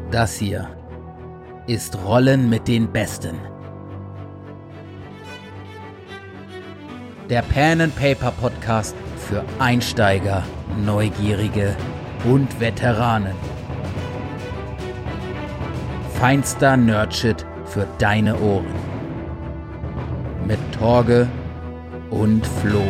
Das hier ist Rollen mit den Besten. Der Pen-and-Paper-Podcast für Einsteiger, Neugierige und Veteranen. Feinster Nerdshit für deine Ohren. Mit Torge und Flo.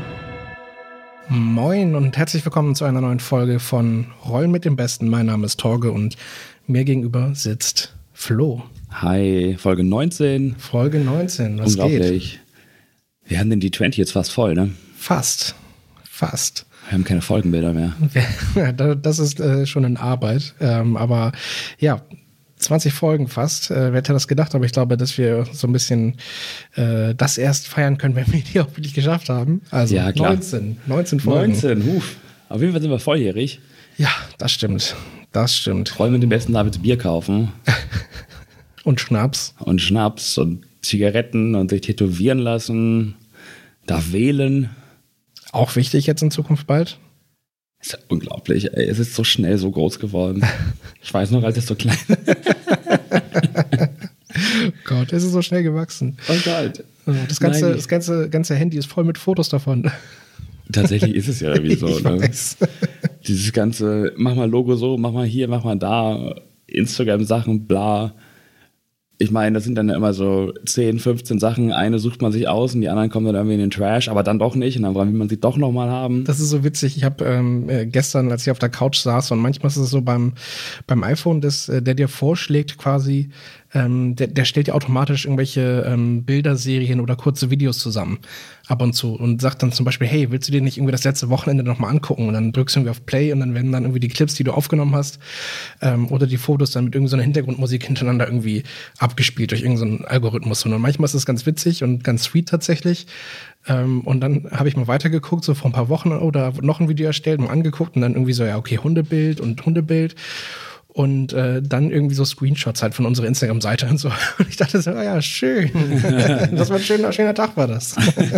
Moin und herzlich willkommen zu einer neuen Folge von Rollen mit dem Besten. Mein Name ist Torge und mir gegenüber sitzt Flo. Hi, Folge 19. Folge 19, was Unglaublich. geht? Wir haben den D20 jetzt fast voll, ne? Fast. Wir haben keine Folgenbilder mehr. Das ist schon in Arbeit, aber ja, 20 Folgen fast. Wer hätte das gedacht? Aber ich glaube, dass wir so ein bisschen das erst feiern können, wenn wir die auch wirklich geschafft haben. Also ja, klar. 19 Folgen. 19, Auf jeden Fall sind wir volljährig. Ja, das stimmt. Rollen mit dem Besten Davids Bier kaufen. Und Schnaps. Und Schnaps und Zigaretten und sich tätowieren lassen. Da wählen. Auch wichtig jetzt in Zukunft bald. Das ist ja unglaublich, ey. Es ist so schnell so groß geworden. Ich weiß noch, als es so klein war. Gott, es ist so schnell gewachsen. Oh Gott. Das ganze Handy ist voll mit Fotos davon. Tatsächlich ist es ja irgendwie so. Ich weiß. Dieses ganze, mach mal Logo so, mach mal hier, mach mal da, Instagram-Sachen, bla. Ich meine, das sind dann immer so 10, 15 Sachen. Eine sucht man sich aus und die anderen kommen dann irgendwie in den Trash, aber dann doch nicht. Und dann will man sie doch nochmal haben. Das ist so witzig. Ich habe gestern, als ich auf der Couch saß, und manchmal ist es so beim iPhone, der dir vorschlägt quasi, der stellt dir automatisch irgendwelche Bilderserien oder kurze Videos zusammen ab und zu und sagt dann zum Beispiel, hey, willst du dir nicht irgendwie das letzte Wochenende nochmal angucken? Und dann drückst du irgendwie auf Play und dann werden dann irgendwie die Clips, die du aufgenommen hast, oder die Fotos dann mit irgendeiner Hintergrundmusik hintereinander irgendwie abgespielt durch irgendeinen Algorithmus. Und manchmal ist das ganz witzig und ganz sweet tatsächlich. Und dann habe ich mal weitergeguckt, so vor ein paar Wochen, oder noch ein Video erstellt und angeguckt und dann irgendwie so, ja, okay, Hundebild. Und dann irgendwie so Screenshots halt von unserer Instagram-Seite und so. Und ich dachte so, ja, schön. Das war ein schöner Tag, war das.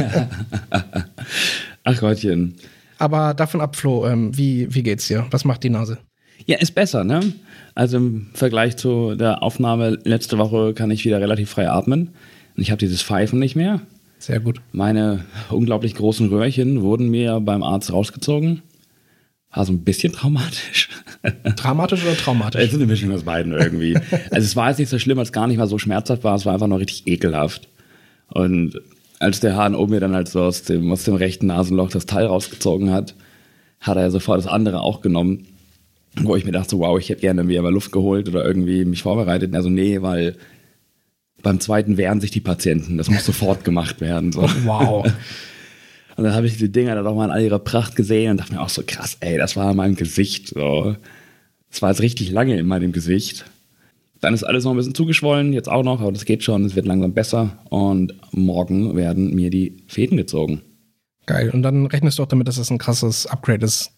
Ach Gottchen. Aber davon ab, Flo, wie geht's dir? Was macht die Nase? Ja, ist besser, ne? Also im Vergleich zu der Aufnahme letzte Woche kann ich wieder relativ frei atmen. Und ich habe dieses Pfeifen nicht mehr. Sehr gut. Meine unglaublich großen Röhrchen wurden mir beim Arzt rausgezogen. War so ein bisschen traumatisch. Dramatisch oder traumatisch? Es ist eine Mischung aus beiden irgendwie. Also es war jetzt nicht so schlimm, als es gar nicht mal so schmerzhaft war. Es war einfach nur richtig ekelhaft. Und als der HNO mir dann halt so aus dem rechten Nasenloch das Teil rausgezogen hat, hat er sofort das andere auch genommen. Wo ich mir dachte, so, wow, ich hätte gerne irgendwie mal Luft geholt oder irgendwie mich vorbereitet. Also nee, weil beim zweiten wehren sich die Patienten. Das muss sofort gemacht werden. So. Wow. Und dann habe ich die Dinger dann auch mal in all ihrer Pracht gesehen und dachte mir auch so, krass, ey, das war in meinem Gesicht. So. Das war jetzt richtig lange in meinem Gesicht. Dann ist alles noch ein bisschen zugeschwollen, jetzt auch noch, aber das geht schon, es wird langsam besser. Und morgen werden mir die Fäden gezogen. Geil, und dann rechnest du auch damit, dass das ein krasses Upgrade ist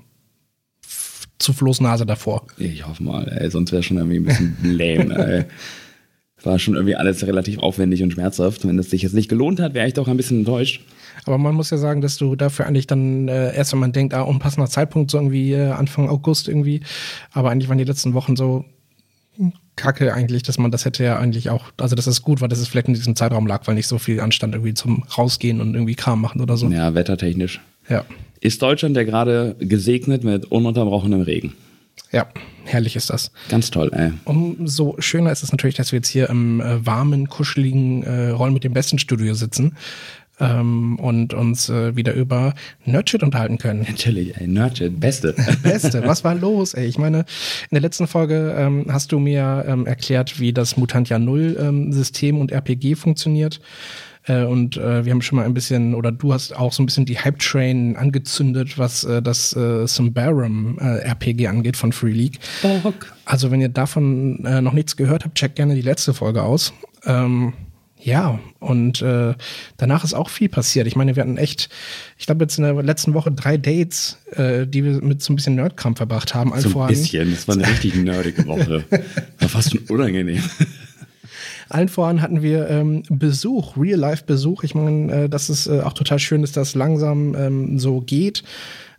zu Flo's Nase davor. Ich hoffe mal, ey, sonst wäre schon irgendwie ein bisschen lame, ey. War schon irgendwie alles relativ aufwendig und schmerzhaft. Wenn es sich jetzt nicht gelohnt hat, wäre ich doch ein bisschen enttäuscht. Aber man muss ja sagen, dass du dafür eigentlich dann erst, wenn man denkt, unpassender Zeitpunkt, so irgendwie Anfang August irgendwie. Aber eigentlich waren die letzten Wochen so kacke eigentlich, dass man das hätte ja eigentlich auch, also das ist gut, weil das ist vielleicht in diesem Zeitraum lag, weil nicht so viel anstand irgendwie zum Rausgehen und irgendwie Kram machen oder so. Ja, wettertechnisch. Ja. Ist Deutschland ja gerade gesegnet mit ununterbrochenem Regen. Ja, herrlich ist das. Ganz toll, ey. Umso schöner ist es natürlich, dass wir jetzt hier im warmen, kuscheligen Rollen mit dem Besten Studio sitzen und uns wieder über Nerdshit unterhalten können. Natürlich, ey, Nerdshit, Beste. Beste, was war los, ey? Ich meine, in der letzten Folge hast du mir erklärt, wie das Mutantia Null System und RPG funktioniert. Und wir haben schon mal ein bisschen, oder du hast auch so ein bisschen die Hype-Train angezündet, was das Symbaroum RPG angeht von Free League. Bock. Also wenn ihr davon noch nichts gehört habt, checkt gerne die letzte Folge aus. Ja, und danach ist auch viel passiert. Ich meine, wir hatten echt, ich glaube jetzt in der letzten Woche 3 Dates, die wir mit so ein bisschen Nerdkram verbracht haben. So ein bisschen, das war eine richtig nerdige Woche. War fast schon unangenehm. Allen voran hatten wir Besuch, Real-Life-Besuch. Ich meine, dass es auch total schön ist, dass langsam so geht.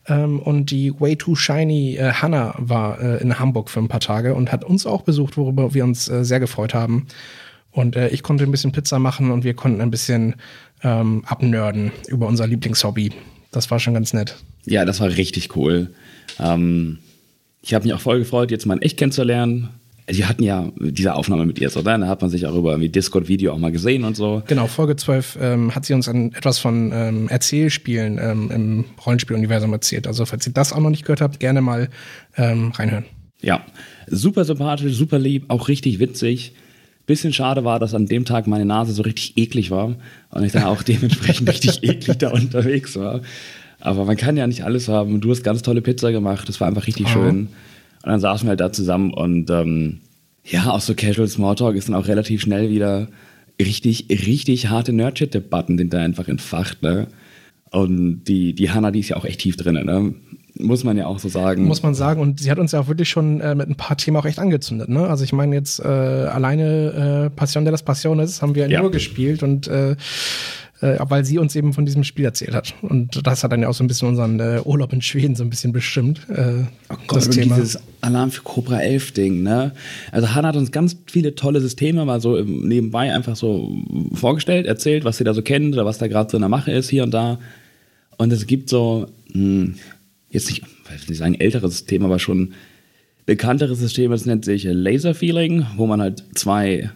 und die Way Too Shiny Hannah war in Hamburg für ein paar Tage und hat uns auch besucht, worüber wir uns sehr gefreut haben. Und ich konnte ein bisschen Pizza machen und wir konnten ein bisschen abnörden über unser Lieblingshobby. Das war schon ganz nett. Ja, das war richtig cool. Ich habe mich auch voll gefreut, jetzt mal in echt kennenzulernen. Wir hatten ja diese Aufnahme mit ihr, oder? Da hat man sich auch über Discord-Video auch mal gesehen und so. Genau, Folge 12 hat sie uns etwas von Erzählspielen im Rollenspieluniversum erzählt. Also falls ihr das auch noch nicht gehört habt, gerne mal reinhören. Ja, super sympathisch, super lieb, auch richtig witzig. Bisschen schade war, dass an dem Tag meine Nase so richtig eklig war und ich dann auch dementsprechend richtig eklig da unterwegs war. Aber man kann ja nicht alles haben. Du hast ganz tolle Pizza gemacht, das war einfach richtig schön. Und dann saßen wir halt da zusammen und auch so Casual Smalltalk ist dann auch relativ schnell wieder richtig harte Nerd-Shit-Debatten sind da einfach entfacht, ne? Und die Hannah, die ist ja auch echt tief drin, ne? Muss man ja auch so sagen. Muss man sagen. Und sie hat uns ja auch wirklich schon mit ein paar Themen auch echt angezündet, ne? Also ich meine jetzt alleine Passion de las Pasiones haben wir ja nur gespielt und weil sie uns eben von diesem Spiel erzählt hat. Und das hat dann ja auch so ein bisschen unseren Urlaub in Schweden so ein bisschen bestimmt. Das Thema. Dieses Alarm für Cobra 11 Ding, ne? Also Hannah hat uns ganz viele tolle Systeme mal so nebenbei einfach so vorgestellt, erzählt, was sie da so kennt oder was da gerade so in der Mache ist, hier und da. Und es gibt so, jetzt nicht, ich will nicht sagen älteres System, aber schon bekannteres System, das nennt sich Laser Feeling, wo man halt zwei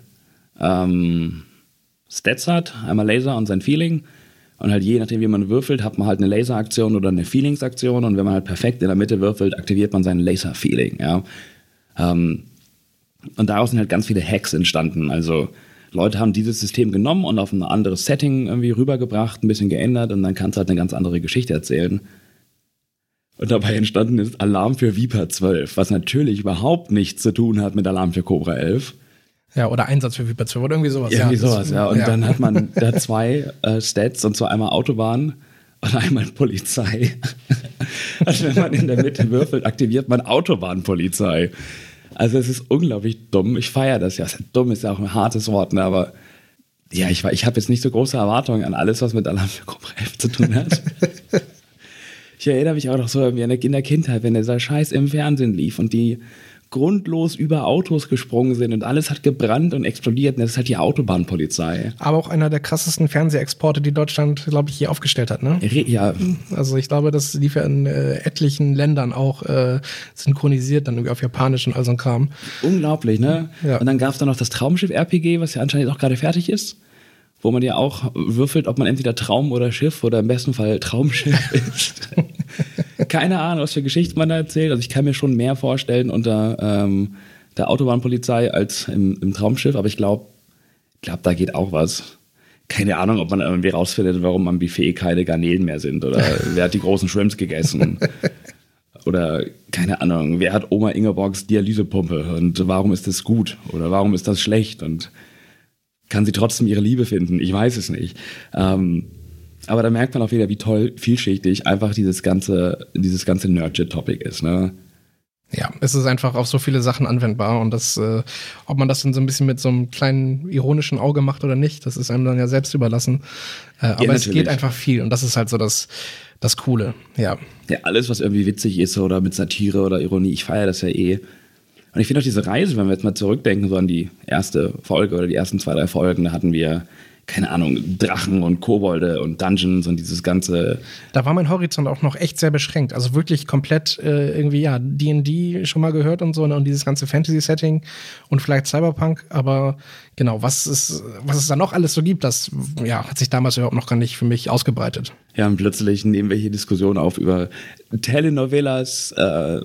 Stats hat, einmal Laser und sein Feeling und halt je nachdem, wie man würfelt, hat man halt eine Laser-Aktion oder eine Feelings-Aktion und wenn man halt perfekt in der Mitte würfelt, aktiviert man sein Laser-Feeling, ja. Und daraus sind halt ganz viele Hacks entstanden, also Leute haben dieses System genommen und auf ein anderes Setting irgendwie rübergebracht, ein bisschen geändert und dann kannst du halt eine ganz andere Geschichte erzählen. Und dabei entstanden ist Alarm für Viper 12, was natürlich überhaupt nichts zu tun hat mit Alarm für Cobra 11. Ja, oder Einsatz für Viper 12 oder irgendwie sowas. Irgendwie sowas, ja. Und dann hat man da zwei Stats, und zwar einmal Autobahn und einmal Polizei. Also wenn man in der Mitte würfelt, aktiviert man Autobahnpolizei. Also es ist unglaublich dumm. Ich feiere das ja. Dumm ist ja auch ein hartes Wort, ne? Aber ja, ich habe jetzt nicht so große Erwartungen an alles, was mit Alarm für Cobra 11 zu tun hat. Ich erinnere mich auch noch so irgendwie in der Kindheit, wenn dieser Scheiß im Fernsehen lief und die grundlos über Autos gesprungen sind und alles hat gebrannt und explodiert und das ist halt die Autobahnpolizei. Aber auch einer der krassesten Fernsehexporte, die Deutschland, glaube ich, hier aufgestellt hat, ne? Ja. Also ich glaube, das lief ja in etlichen Ländern auch synchronisiert, dann irgendwie auf Japanisch und all so ein Kram. Unglaublich, ne? Ja. Und dann gab es dann noch das Traumschiff-RPG, was ja anscheinend auch gerade fertig ist, wo man ja auch würfelt, ob man entweder Traum oder Schiff oder im besten Fall Traumschiff ist. Keine Ahnung, was für Geschichten man da erzählt. Also ich kann mir schon mehr vorstellen unter der Autobahnpolizei als im Traumschiff, aber ich glaube, da geht auch was. Keine Ahnung, ob man irgendwie rausfindet, warum am Buffet keine Garnelen mehr sind oder wer hat die großen Shrimps gegessen. Oder keine Ahnung, wer hat Oma Ingeborgs Dialysepumpe und warum ist das gut oder warum ist das schlecht und kann sie trotzdem ihre Liebe finden? Ich weiß es nicht. Aber da merkt man auch wieder, wie toll, vielschichtig einfach dieses ganze Nerd-Shit-Topic ist, ne? Ja, es ist einfach auf so viele Sachen anwendbar und das, ob man das dann so ein bisschen mit so einem kleinen ironischen Auge macht oder nicht, das ist einem dann ja selbst überlassen. Aber ja, es geht einfach viel und das ist halt so das Coole, ja. Ja, alles, was irgendwie witzig ist oder mit Satire oder Ironie, ich feiere das ja eh. Und ich finde auch diese Reise, wenn wir jetzt mal zurückdenken, so an die erste Folge oder die ersten 2, 3 Folgen, da hatten wir, keine Ahnung, Drachen und Kobolde und Dungeons und dieses ganze. Da war mein Horizont auch noch echt sehr beschränkt. Also wirklich komplett irgendwie, ja, D&D schon mal gehört und so, ne? Und dieses ganze Fantasy-Setting und vielleicht Cyberpunk. Aber genau, was es da noch alles so gibt, das ja, hat sich damals überhaupt noch gar nicht für mich ausgebreitet. Ja, und plötzlich nehmen wir hier Diskussionen auf über Telenovelas,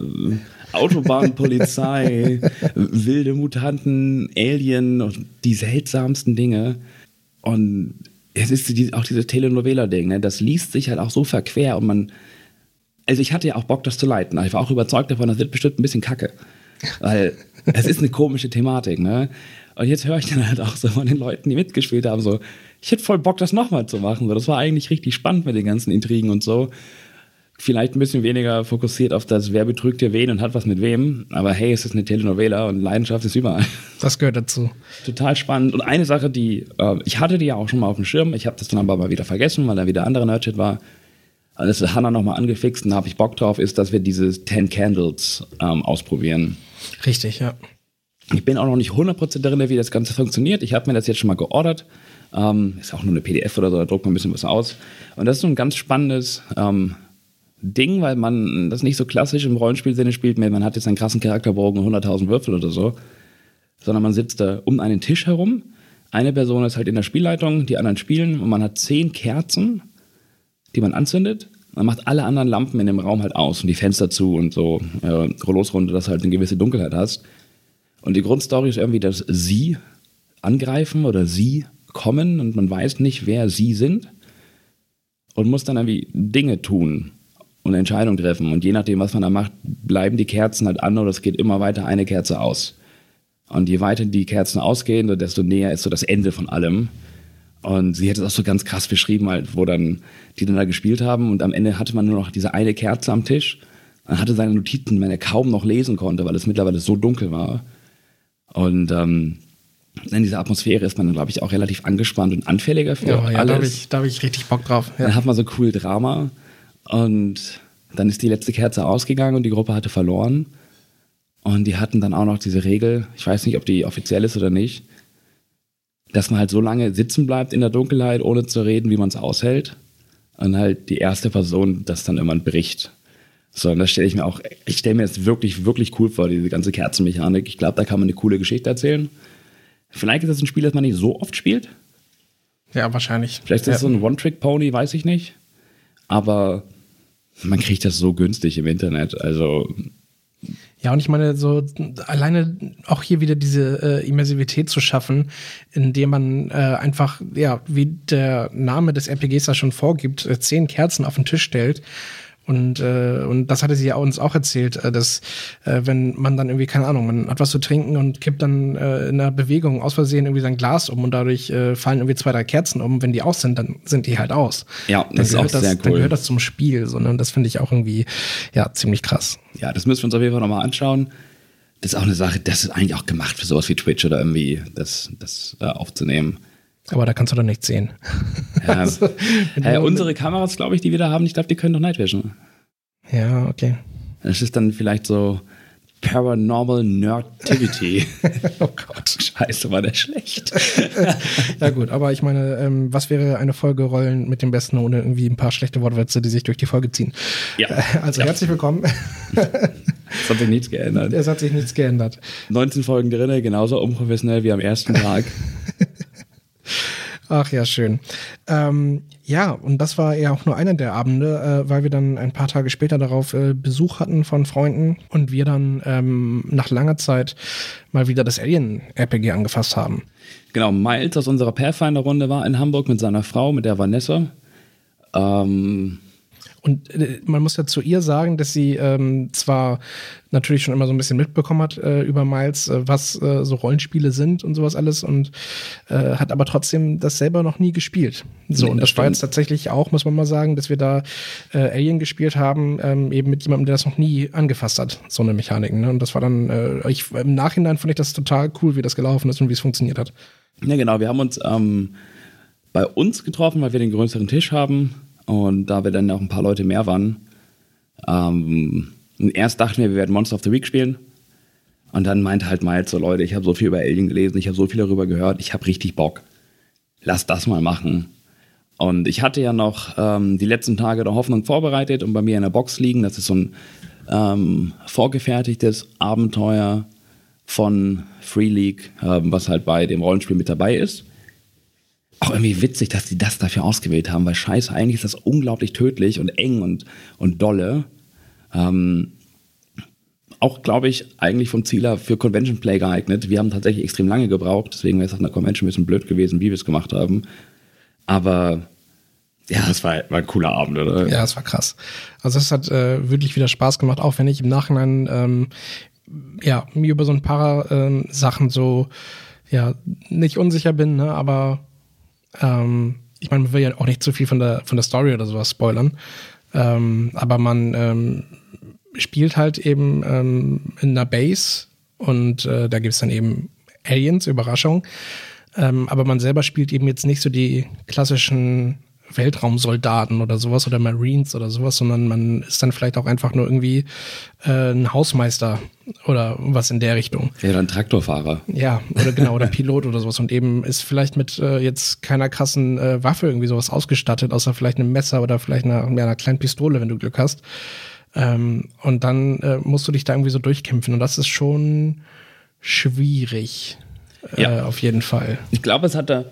Autobahnpolizei, wilde Mutanten, Alien und die seltsamsten Dinge. Und es ist auch dieses Telenovela-Ding, ne? Das liest sich halt auch so verquer und also ich hatte ja auch Bock, das zu leiten. Ich war auch überzeugt davon, das wird bestimmt ein bisschen kacke. Weil es ist eine komische Thematik, ne? Und jetzt höre ich dann halt auch so von den Leuten, die mitgespielt haben, so, ich hätte voll Bock, das nochmal zu machen. So, das war eigentlich richtig spannend mit den ganzen Intrigen und so. Vielleicht ein bisschen weniger fokussiert auf das, wer betrügt hier wen und hat was mit wem. Aber hey, es ist eine Telenovela und Leidenschaft ist überall. Das gehört dazu. Total spannend. Und eine Sache, ich hatte die ja auch schon mal auf dem Schirm. Ich habe das dann aber mal wieder vergessen, weil da wieder andere Nerdshit war. das hat Hannah nochmal angefixt und da habe ich Bock drauf, ist, dass wir diese 10 Candles ausprobieren. Richtig, ja. Ich bin auch noch nicht 100% darin, wie das Ganze funktioniert. Ich habe mir das jetzt schon mal geordert. Ist auch nur eine PDF oder so, da druckt man ein bisschen was aus. Und das ist so ein ganz spannendes Ding, weil man das nicht so klassisch im Rollenspielsinne spielt, man hat jetzt einen krassen Charakterbogen und 100.000 Würfel oder so, sondern man sitzt da um einen Tisch herum. Eine Person ist halt in der Spielleitung, die anderen spielen und man hat 10 Kerzen, die man anzündet. Man macht alle anderen Lampen in dem Raum halt aus und die Fenster zu und so Rollos-Runde, dass du halt eine gewisse Dunkelheit hast. Und die Grundstory ist irgendwie, dass sie angreifen oder sie kommen und man weiß nicht, wer sie sind und muss dann irgendwie Dinge tun und Entscheidungen treffen. Und je nachdem, was man da macht, bleiben die Kerzen halt an oder es geht immer weiter eine Kerze aus. Und je weiter die Kerzen ausgehen, desto näher ist so das Ende von allem. Und sie hat es auch so ganz krass beschrieben, halt, wo dann die dann da gespielt haben und am Ende hatte man nur noch diese eine Kerze am Tisch. Man hatte seine Notizen, wenn er kaum noch lesen konnte, weil es mittlerweile so dunkel war. Und in dieser Atmosphäre ist man dann, glaube ich, auch relativ angespannt und anfälliger für alles. Da hab ich richtig Bock drauf. Ja. Dann hat man so cool Drama und dann ist die letzte Kerze ausgegangen und die Gruppe hatte verloren. Und die hatten dann auch noch diese Regel, ich weiß nicht, ob die offiziell ist oder nicht, dass man halt so lange sitzen bleibt in der Dunkelheit, ohne zu reden, wie man es aushält. Und halt die erste Person das dann irgendwann bricht. So, und das stelle ich stelle mir das wirklich, wirklich cool vor, diese ganze Kerzenmechanik. Ich glaube, da kann man eine coole Geschichte erzählen. Vielleicht ist das ein Spiel, das man nicht so oft spielt. Ja, wahrscheinlich. Vielleicht ist es so ein One-Trick-Pony, weiß ich nicht. Aber man kriegt das so günstig im Internet. Also ja, und ich meine, so alleine auch hier wieder diese Immersivität zu schaffen, indem man einfach, ja, wie der Name des RPGs da schon vorgibt, 10 Kerzen auf den Tisch stellt. Und das hatte sie ja uns auch erzählt, dass wenn man dann irgendwie, keine Ahnung, man hat was zu trinken und kippt dann in einer Bewegung aus Versehen irgendwie sein Glas um und dadurch fallen irgendwie 2, 3 Kerzen um. Wenn die aus sind, dann sind die halt aus. Ja, das ist auch sehr cool. Dann gehört das zum Spiel, sondern das finde ich auch irgendwie, ja, ziemlich krass. Ja, das müssen wir uns auf jeden Fall nochmal anschauen. Das ist auch eine Sache, das ist eigentlich auch gemacht für sowas wie Twitch oder irgendwie das aufzunehmen. Aber da kannst du doch nichts sehen. Ja. Also, unsere Kameras, glaube ich, die wir da haben, ich glaube, die können doch Night Vision. Ja, okay. Das ist dann vielleicht so Paranormal Nerdtivity. Oh Gott. Scheiße, war der schlecht. Ja gut, aber ich meine, was wäre eine Folge Rollen mit dem Besten ohne irgendwie ein paar schlechte Wortwitze, die sich durch die Folge ziehen? Ja. Also herzlich willkommen. Es hat sich nichts geändert. Es hat sich nichts geändert. 19 Folgen drin, genauso unprofessionell wie am ersten Tag. Ach ja, schön. Ja, und das war ja auch nur einer der Abende, weil wir dann ein paar Tage später darauf Besuch hatten von Freunden und wir dann nach langer Zeit mal wieder das Alien-RPG angefasst haben. Genau, Miles aus unserer Pathfinder-Runde war in Hamburg mit seiner Frau, mit der Vanessa. Und man muss ja zu ihr sagen, dass sie zwar natürlich schon immer so ein bisschen mitbekommen hat über Miles, was so Rollenspiele sind und sowas alles und hat aber trotzdem das selber noch nie gespielt. So, nee, und das war jetzt tatsächlich auch, muss man mal sagen, dass wir da Alien gespielt haben, eben mit jemandem, der das noch nie angefasst hat, so eine Mechanik. Ne? Und das war dann, im Nachhinein fand ich das total cool, wie das gelaufen ist und wie es funktioniert hat. Ja, genau, wir haben uns bei uns getroffen, weil wir den größeren Tisch haben. Und da wir dann auch ein paar Leute mehr waren, erst dachten wir werden Monster of the Week spielen. Und dann meinte halt Miles so, Leute, ich habe so viel über Alien gelesen, ich habe so viel darüber gehört, ich habe richtig Bock. Lass das mal machen. Und ich hatte ja noch die letzten Tage der Hoffnung vorbereitet und bei mir in der Box liegen. Das ist so ein vorgefertigtes Abenteuer von Free League, was halt bei dem Rollenspiel mit dabei ist. Auch irgendwie witzig, dass die das dafür ausgewählt haben, weil scheiße, eigentlich ist das unglaublich tödlich und eng und dolle. Auch, glaube ich, eigentlich vom Ziel her für Convention Play geeignet. Wir haben tatsächlich extrem lange gebraucht, deswegen wäre es auf einer Convention ein bisschen blöd gewesen, wie wir es gemacht haben. Aber ja, es war ein cooler Abend, oder? Ja, es war krass. Also es hat wirklich wieder Spaß gemacht, auch wenn ich im Nachhinein mir über so ein paar Sachen so nicht unsicher bin, ne, aber ich meine, man will ja auch nicht zu viel von der Story oder sowas spoilern, aber man spielt halt eben in einer Base und da gibt es dann eben Aliens, Überraschung, aber man selber spielt eben jetzt nicht so die klassischen Weltraumsoldaten oder sowas oder Marines oder sowas, sondern man ist dann vielleicht auch einfach nur irgendwie ein Hausmeister oder was in der Richtung. Ja, dann Traktorfahrer. Ja, oder genau, oder Pilot oder sowas und eben ist vielleicht mit jetzt keiner krassen Waffe irgendwie sowas ausgestattet, außer vielleicht einem Messer oder vielleicht einer kleinen Pistole, wenn du Glück hast. Und dann musst du dich da irgendwie so durchkämpfen und das ist schon schwierig, auf jeden Fall. Ich glaube, es hatte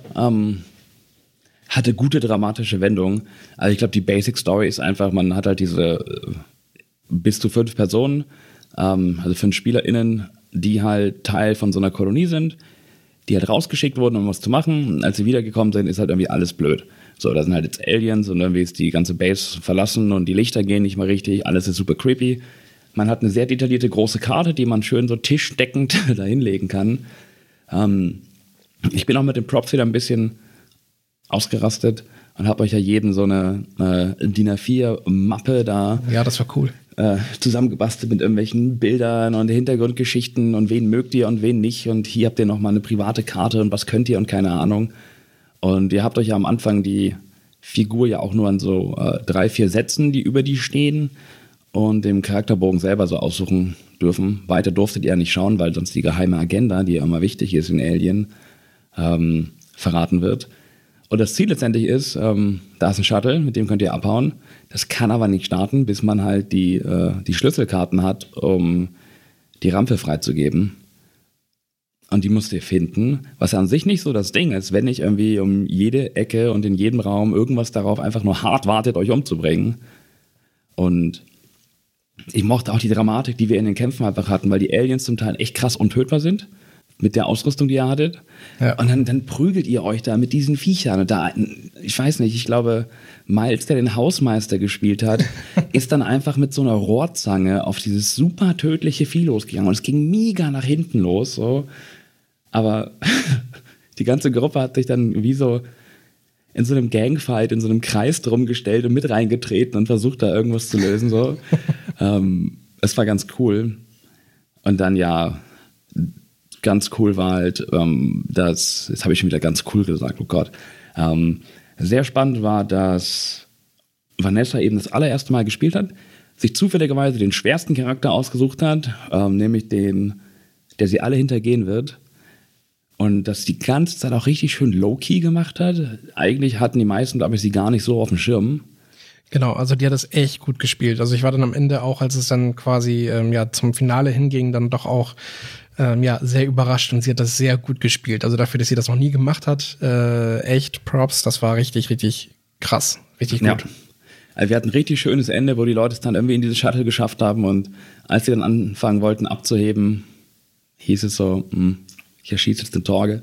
gute dramatische Wendungen. Also ich glaube, die Basic Story ist einfach, man hat halt diese bis zu 5 Personen, also 5 SpielerInnen, die halt Teil von so einer Kolonie sind, die halt rausgeschickt wurden, um was zu machen. Und als sie wiedergekommen sind, ist halt irgendwie alles blöd. So, da sind halt jetzt Aliens und irgendwie ist die ganze Base verlassen und die Lichter gehen nicht mal richtig, alles ist super creepy. Man hat eine sehr detaillierte große Karte, die man schön so tischdeckend da hinlegen kann. Ich bin auch mit den Props wieder ein bisschen ausgerastet und habe euch ja jeden so eine DIN A4-Mappe da. Ja, das war cool. Zusammengebastelt mit irgendwelchen Bildern und Hintergrundgeschichten und wen mögt ihr und wen nicht und hier habt ihr nochmal eine private Karte und was könnt ihr und keine Ahnung. Und ihr habt euch ja am Anfang die Figur ja auch nur an so 3, 4 Sätzen, die über die stehen und dem Charakterbogen selber so aussuchen dürfen. Weiter durftet ihr ja nicht schauen, weil sonst die geheime Agenda, die ja immer wichtig ist in Alien, verraten wird. Und das Ziel letztendlich ist, da ist ein Shuttle, mit dem könnt ihr abhauen. Das kann aber nicht starten, bis man halt die Schlüsselkarten hat, um die Rampe freizugeben. Und die müsst ihr finden, was an sich nicht so das Ding ist, wenn nicht irgendwie um jede Ecke und in jedem Raum irgendwas darauf einfach nur hart wartet, euch umzubringen. Und ich mochte auch die Dramatik, die wir in den Kämpfen einfach hatten, weil die Aliens zum Teil echt krass untötbar sind. Mit der Ausrüstung, die ihr hattet. Ja. Und dann prügelt ihr euch da mit diesen Viechern. Und da, ich weiß nicht, ich glaube, Miles, der den Hausmeister gespielt hat, ist dann einfach mit so einer Rohrzange auf dieses super tödliche Vieh losgegangen. Und es ging mega nach hinten los. So. Aber die ganze Gruppe hat sich dann wie so in so einem Gangfight, in so einem Kreis drum gestellt und mit reingetreten und versucht da irgendwas zu lösen. So. Es war ganz cool. Und dann ja... Ganz cool war halt, jetzt habe ich schon wieder ganz cool gesagt, oh Gott. Sehr spannend war, dass Vanessa eben das allererste Mal gespielt hat, sich zufälligerweise den schwersten Charakter ausgesucht hat, nämlich den, der sie alle hintergehen wird. Und das die ganze Zeit auch richtig schön low-key gemacht hat. Eigentlich hatten die meisten, glaube ich, sie gar nicht so auf dem Schirm. Genau, also die hat das echt gut gespielt. Also ich war dann am Ende auch, als es dann quasi zum Finale hinging, dann doch auch sehr überrascht und sie hat das sehr gut gespielt. Also dafür, dass sie das noch nie gemacht hat, echt Props, das war richtig, richtig krass, richtig gut. Ja. Also wir hatten ein richtig schönes Ende, wo die Leute es dann irgendwie in dieses Shuttle geschafft haben und als sie dann anfangen wollten abzuheben, hieß es so, ich erschieße jetzt den Torge.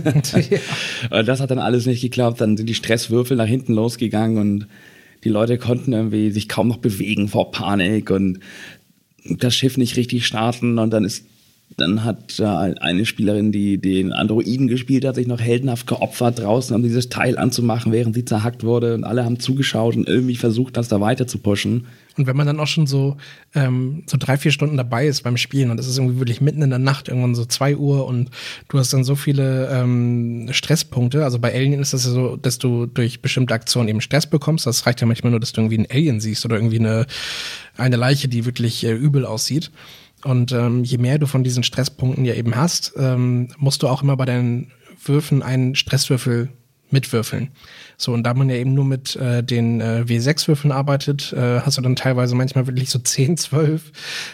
Ja. Das hat dann alles nicht geklappt, dann sind die Stresswürfel nach hinten losgegangen und die Leute konnten irgendwie sich kaum noch bewegen vor Panik und das Schiff nicht richtig starten und dann hat eine Spielerin, die den Androiden gespielt hat, sich noch heldenhaft geopfert draußen, um dieses Teil anzumachen, während sie zerhackt wurde und alle haben zugeschaut und irgendwie versucht, das da weiter zu pushen. Und wenn man dann auch schon so 3-4 Stunden dabei ist beim Spielen und es ist irgendwie wirklich mitten in der Nacht, irgendwann so 2 Uhr und du hast dann so viele Stresspunkte, also bei Alien ist das ja so, dass du durch bestimmte Aktionen eben Stress bekommst, das reicht ja manchmal nur, dass du irgendwie einen Alien siehst oder irgendwie eine Leiche, die wirklich übel aussieht. Und je mehr du von diesen Stresspunkten ja eben hast, musst du auch immer bei deinen Würfen einen Stresswürfel mitwürfeln. So, und da man ja eben nur mit den W6-Würfeln arbeitet, hast du dann teilweise manchmal wirklich so 10, 12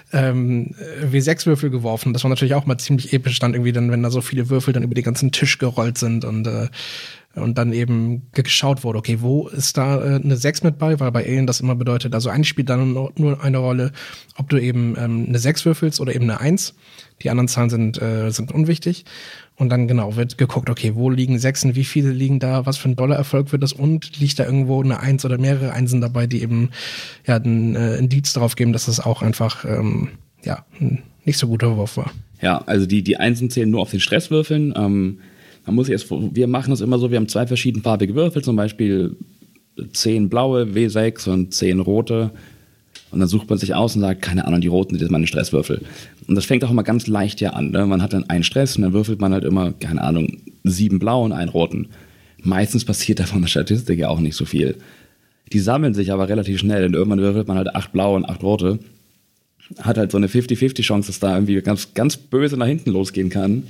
W6-Würfel geworfen. Das war natürlich auch mal ziemlich episch dann irgendwie dann, wenn da so viele Würfel dann über den ganzen Tisch gerollt sind und dann eben geschaut wurde, okay, wo ist da eine 6 mit bei, weil bei Alien das immer bedeutet, also eigentlich spielt dann nur eine Rolle, ob du eben eine 6 würfelst oder eben eine 1. Die anderen Zahlen sind unwichtig. Und dann genau wird geguckt, okay, wo liegen 6, wie viele liegen da, was für ein Dollarerfolg wird das und liegt da irgendwo eine 1 oder mehrere Einsen dabei, die eben ein Indiz darauf geben, dass das auch einfach ein nicht so guter Wurf war. Ja, also die Einsen zählen nur auf den Stresswürfeln. Wir machen das immer so, wir haben 2 verschiedenfarbige Würfel, zum Beispiel 10 blaue W6 und 10 rote. Und dann sucht man sich aus und sagt, keine Ahnung, die roten sind meine Stresswürfel. Und das fängt auch immer ganz leicht hier an. Ne? Man hat dann einen Stress und dann würfelt man halt immer, keine Ahnung, 7 blau und einen roten. meistens passiert da von der Statistik ja auch nicht so viel. Die sammeln sich aber relativ schnell und irgendwann würfelt man halt 8 blaue und 8 rote. Hat halt so eine 50-50 Chance, dass da irgendwie ganz, ganz böse nach hinten losgehen kann.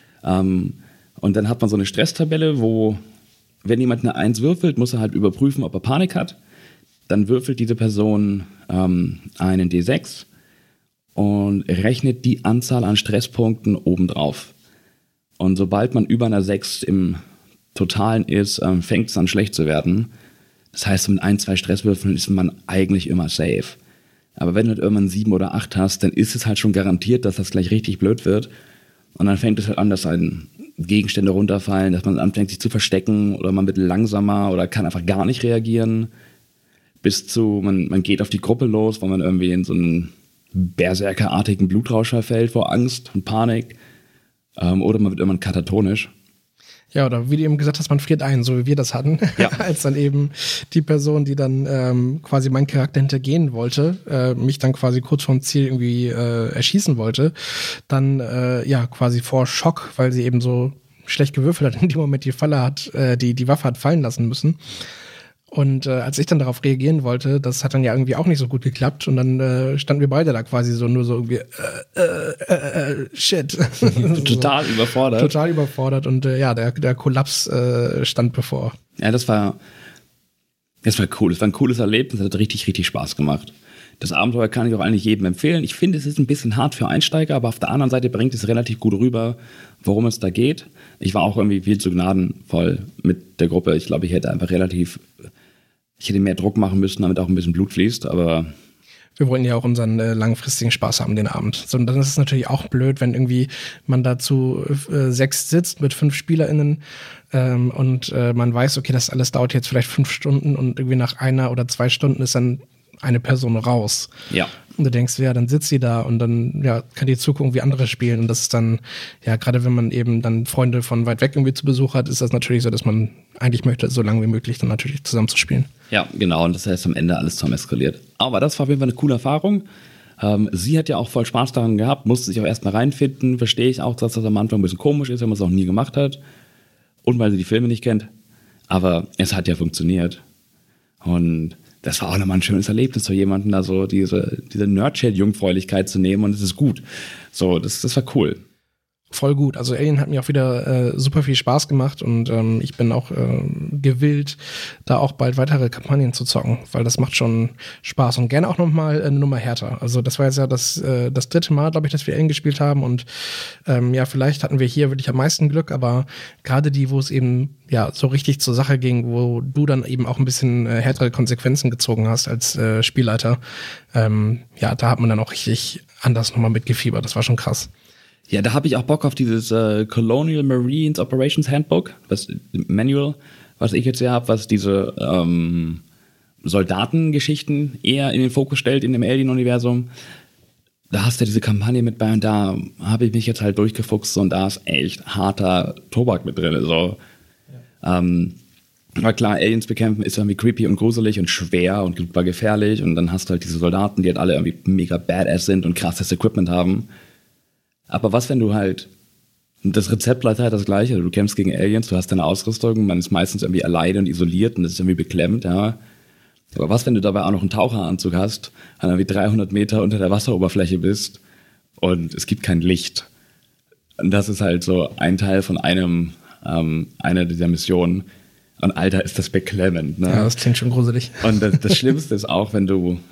Und dann hat man so eine Stresstabelle, wo, wenn jemand eine 1 würfelt, muss er halt überprüfen, ob er Panik hat. Dann würfelt diese Person einen D6 und rechnet die Anzahl an Stresspunkten obendrauf. Und sobald man über einer 6 im Totalen ist, fängt es an schlecht zu werden. Das heißt, mit 1, 2 Stresswürfeln ist man eigentlich immer safe. Aber wenn du halt irgendwann 7 oder 8 hast, dann ist es halt schon garantiert, dass das gleich richtig blöd wird. Und dann fängt es halt an, dass ein Gegenstände runterfallen, dass man anfängt, sich zu verstecken oder man wird langsamer oder kann einfach gar nicht reagieren. Bis zu, man geht auf die Gruppe los, wo man irgendwie in so einen berserkerartigen Blutrausch verfällt vor Angst und Panik. Oder man wird irgendwann katatonisch. Ja, oder wie du eben gesagt hast, man friert ein, so wie wir das hatten, ja. Als dann eben die Person, die dann quasi meinen Charakter hintergehen wollte, mich dann quasi kurz vorm Ziel irgendwie erschießen wollte, dann quasi vor Schock, weil sie eben so schlecht gewürfelt hat, in dem Moment die Falle hat, die Waffe hat fallen lassen müssen. Und als ich dann darauf reagieren wollte, das hat dann ja irgendwie auch nicht so gut geklappt und dann standen wir beide da quasi so nur so irgendwie shit. Total so, überfordert. Total überfordert und der Kollaps stand bevor. Ja, das war cool. Es war ein cooles Erlebnis, das hat richtig, richtig Spaß gemacht. Das Abenteuer kann ich auch eigentlich jedem empfehlen. Ich finde, es ist ein bisschen hart für Einsteiger, aber auf der anderen Seite bringt es relativ gut rüber, worum es da geht. Ich war auch irgendwie viel zu gnadenvoll mit der Gruppe. Ich glaube, ich hätte mehr Druck machen müssen, damit auch ein bisschen Blut fließt, aber wir wollen ja auch unseren langfristigen Spaß haben den Abend. So, und dann ist es natürlich auch blöd, wenn irgendwie man dazu 6 sitzt mit 5 SpielerInnen und man weiß, okay, das alles dauert jetzt vielleicht 5 Stunden und irgendwie nach 1 oder 2 Stunden ist dann eine Person raus. Ja. Und du denkst, ja, dann sitzt sie da und dann kann die Zukunft irgendwie andere spielen. Und das ist dann, gerade wenn man eben dann Freunde von weit weg irgendwie zu Besuch hat, ist das natürlich so, dass man eigentlich möchte, so lange wie möglich dann natürlich zusammen zu spielen. Ja, genau. Und das heißt am Ende alles zusammen eskaliert. Aber das war auf jeden Fall eine coole Erfahrung. Sie hat ja auch voll Spaß daran gehabt, musste sich auch erstmal reinfinden. Verstehe ich auch, dass das am Anfang ein bisschen komisch ist, wenn man es auch nie gemacht hat. Und weil sie die Filme nicht kennt. Aber es hat ja funktioniert. Und das war auch nochmal ein schönes Erlebnis, so jemanden da so diese Nerdshade-Jungfräulichkeit zu nehmen und es ist gut. So, das war cool. Voll gut. Also Alien hat mir auch wieder super viel Spaß gemacht und ich bin auch gewillt, da auch bald weitere Kampagnen zu zocken, weil das macht schon Spaß und gerne auch nochmal eine Nummer härter. Also das war jetzt ja das 3. Mal, glaube ich, dass wir Alien gespielt haben und vielleicht hatten wir hier wirklich am meisten Glück, aber gerade die, wo es eben so richtig zur Sache ging, wo du dann eben auch ein bisschen härtere Konsequenzen gezogen hast als Spielleiter, da hat man dann auch richtig anders nochmal mitgefiebert. Das war schon krass. Ja, da habe ich auch Bock auf dieses Colonial Marines Operations Handbook, das Manual, was ich jetzt hier habe, was diese Soldatengeschichten eher in den Fokus stellt in dem Alien-Universum. Da hast du diese Kampagne mit bei und da habe ich mich jetzt halt durchgefuchst und da ist echt harter Tobak mit drin. So. Ja. Aber klar, Aliens bekämpfen ist irgendwie creepy und gruselig und schwer und super gefährlich und dann hast du halt diese Soldaten, die halt alle irgendwie mega badass sind und krasses Equipment haben. Aber was, wenn du halt, das Rezept bleibt halt das gleiche, du kämpfst gegen Aliens, du hast deine Ausrüstung, man ist meistens irgendwie alleine und isoliert und das ist irgendwie beklemmt, ja. Aber was, wenn du dabei auch noch einen Taucheranzug hast, dann irgendwie 300 Meter unter der Wasseroberfläche bist und es gibt kein Licht. Und das ist halt so ein Teil von einer dieser Missionen. Und Alter, ist das beklemmend, ne? Ja, das klingt schon gruselig. Und das Schlimmste ist auch, wenn du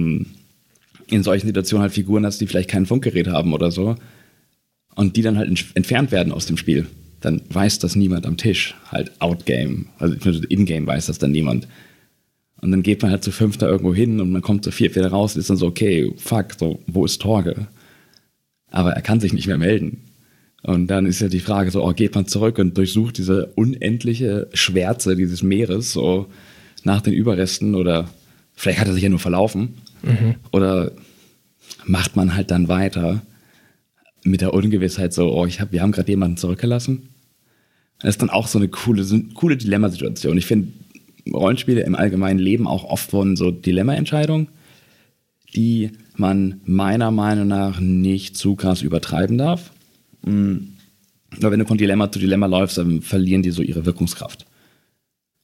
in solchen Situationen halt Figuren hast, die vielleicht kein Funkgerät haben oder so. Und die dann halt entfernt werden aus dem Spiel. Dann weiß das niemand am Tisch. Halt Outgame. Also in-game weiß das dann niemand. Und dann geht man halt zu 5 da irgendwo hin und man kommt zu 4 wieder raus und ist dann so, okay, fuck, so, wo ist Torge? Aber er kann sich nicht mehr melden. Und dann ist ja die Frage so, geht man zurück und durchsucht diese unendliche Schwärze dieses Meeres so nach den Überresten oder vielleicht hat er sich ja nur verlaufen. Mhm. Oder macht man halt dann weiter mit der Ungewissheit so, wir haben gerade jemanden zurückgelassen. Das ist dann auch so eine coole Dilemmasituation. Ich finde, Rollenspiele im allgemeinen leben auch oft von so Dilemma-Entscheidungen, die man meiner Meinung nach nicht zu krass übertreiben darf. Weil wenn du von Dilemma zu Dilemma läufst, dann verlieren die so ihre Wirkungskraft.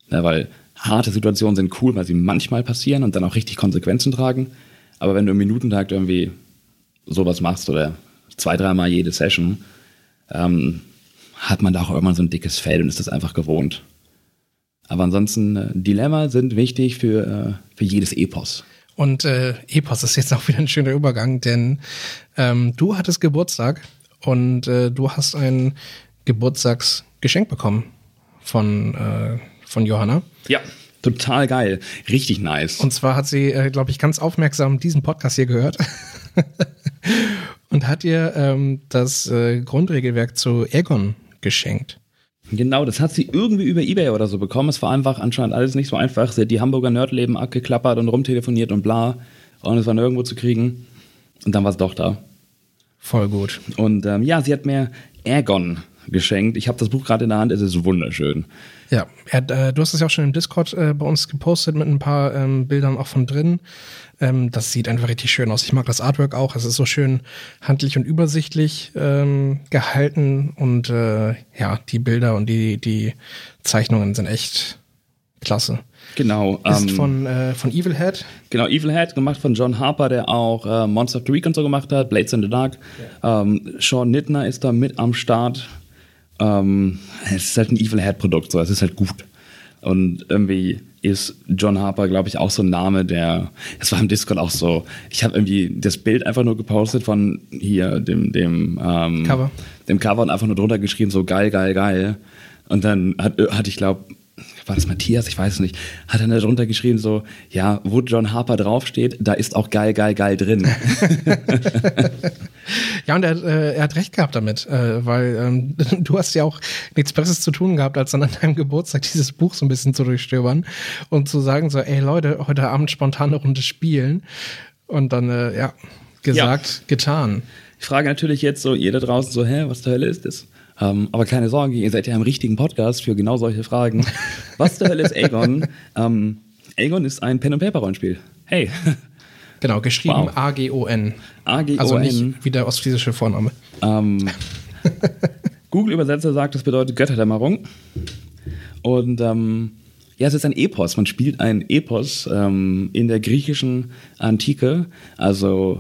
Ja, weil harte Situationen sind cool, weil sie manchmal passieren und dann auch richtig Konsequenzen tragen. Aber wenn du im Minutentakt irgendwie sowas machst oder 2-3 Mal jede Session, hat man da auch irgendwann so ein dickes Fell und ist das einfach gewohnt. Aber ansonsten, Dilemma sind wichtig für jedes Epos. Und Epos ist jetzt auch wieder ein schöner Übergang, denn du hattest Geburtstag und du hast ein Geburtstagsgeschenk bekommen von Johanna. Ja, total geil. Richtig nice. Und zwar hat sie, glaube ich, ganz aufmerksam diesen Podcast hier gehört und hat ihr das Grundregelwerk zu Aegon geschenkt. Genau, das hat sie irgendwie über eBay oder so bekommen. Es war einfach anscheinend alles nicht so einfach. Sie hat die Hamburger Nerdläden abgeklappert und rumtelefoniert und bla. Und es war nirgendwo zu kriegen. Und dann war es doch da. Voll gut. Und ja, sie hat mir Aegon geschenkt. Ich habe das Buch gerade in der Hand. Es ist wunderschön. Ja, du hast es ja auch schon im Discord bei uns gepostet mit ein paar Bildern auch von drin. Das sieht einfach richtig schön aus. Ich mag das Artwork auch. Es ist so schön handlich und übersichtlich gehalten. Und ja, die Bilder und die Zeichnungen sind echt klasse. Genau. Ist von Evil Head. Genau, Evil Head, gemacht von John Harper, der auch Monster of the Week und so gemacht hat, Blades in the Dark. Ja. Sean Nittner ist da mit am Start. Es ist halt ein Evil Head-Produkt, so, es ist halt gut. Und irgendwie ist John Harper, glaube ich, auch so ein Name, es war im Discord auch so, ich habe irgendwie das Bild einfach nur gepostet von hier, dem Cover. Dem Cover und einfach nur drunter geschrieben, so geil, geil, geil. Und dann hatte ich, glaube, war das Matthias? Ich weiß es nicht. Hat dann da drunter geschrieben so, ja, wo John Harper draufsteht, da ist auch geil, geil, geil drin. Ja, und er hat recht gehabt damit, weil du hast ja auch nichts Besseres zu tun gehabt, als dann an deinem Geburtstag dieses Buch so ein bisschen zu durchstöbern und zu sagen so, ey Leute, heute Abend spontan eine Runde spielen. Und dann, ja, gesagt, getan. Ich frage natürlich jetzt so, ihr da draußen so, was zur Hölle ist das? Aber keine Sorge, ihr seid ja im richtigen Podcast für genau solche Fragen. Was zur Hölle ist Aegon? Aegon ist ein Pen-and-Paper-Rollenspiel. Hey. Genau, geschrieben wow. A-G-O-N. A-G-O-N. Also nicht wie der ostfriesische Vorname. Google-Übersetzer sagt, das bedeutet Götterdämmerung. Und ja, es ist ein Epos. Man spielt ein Epos in der griechischen Antike. Also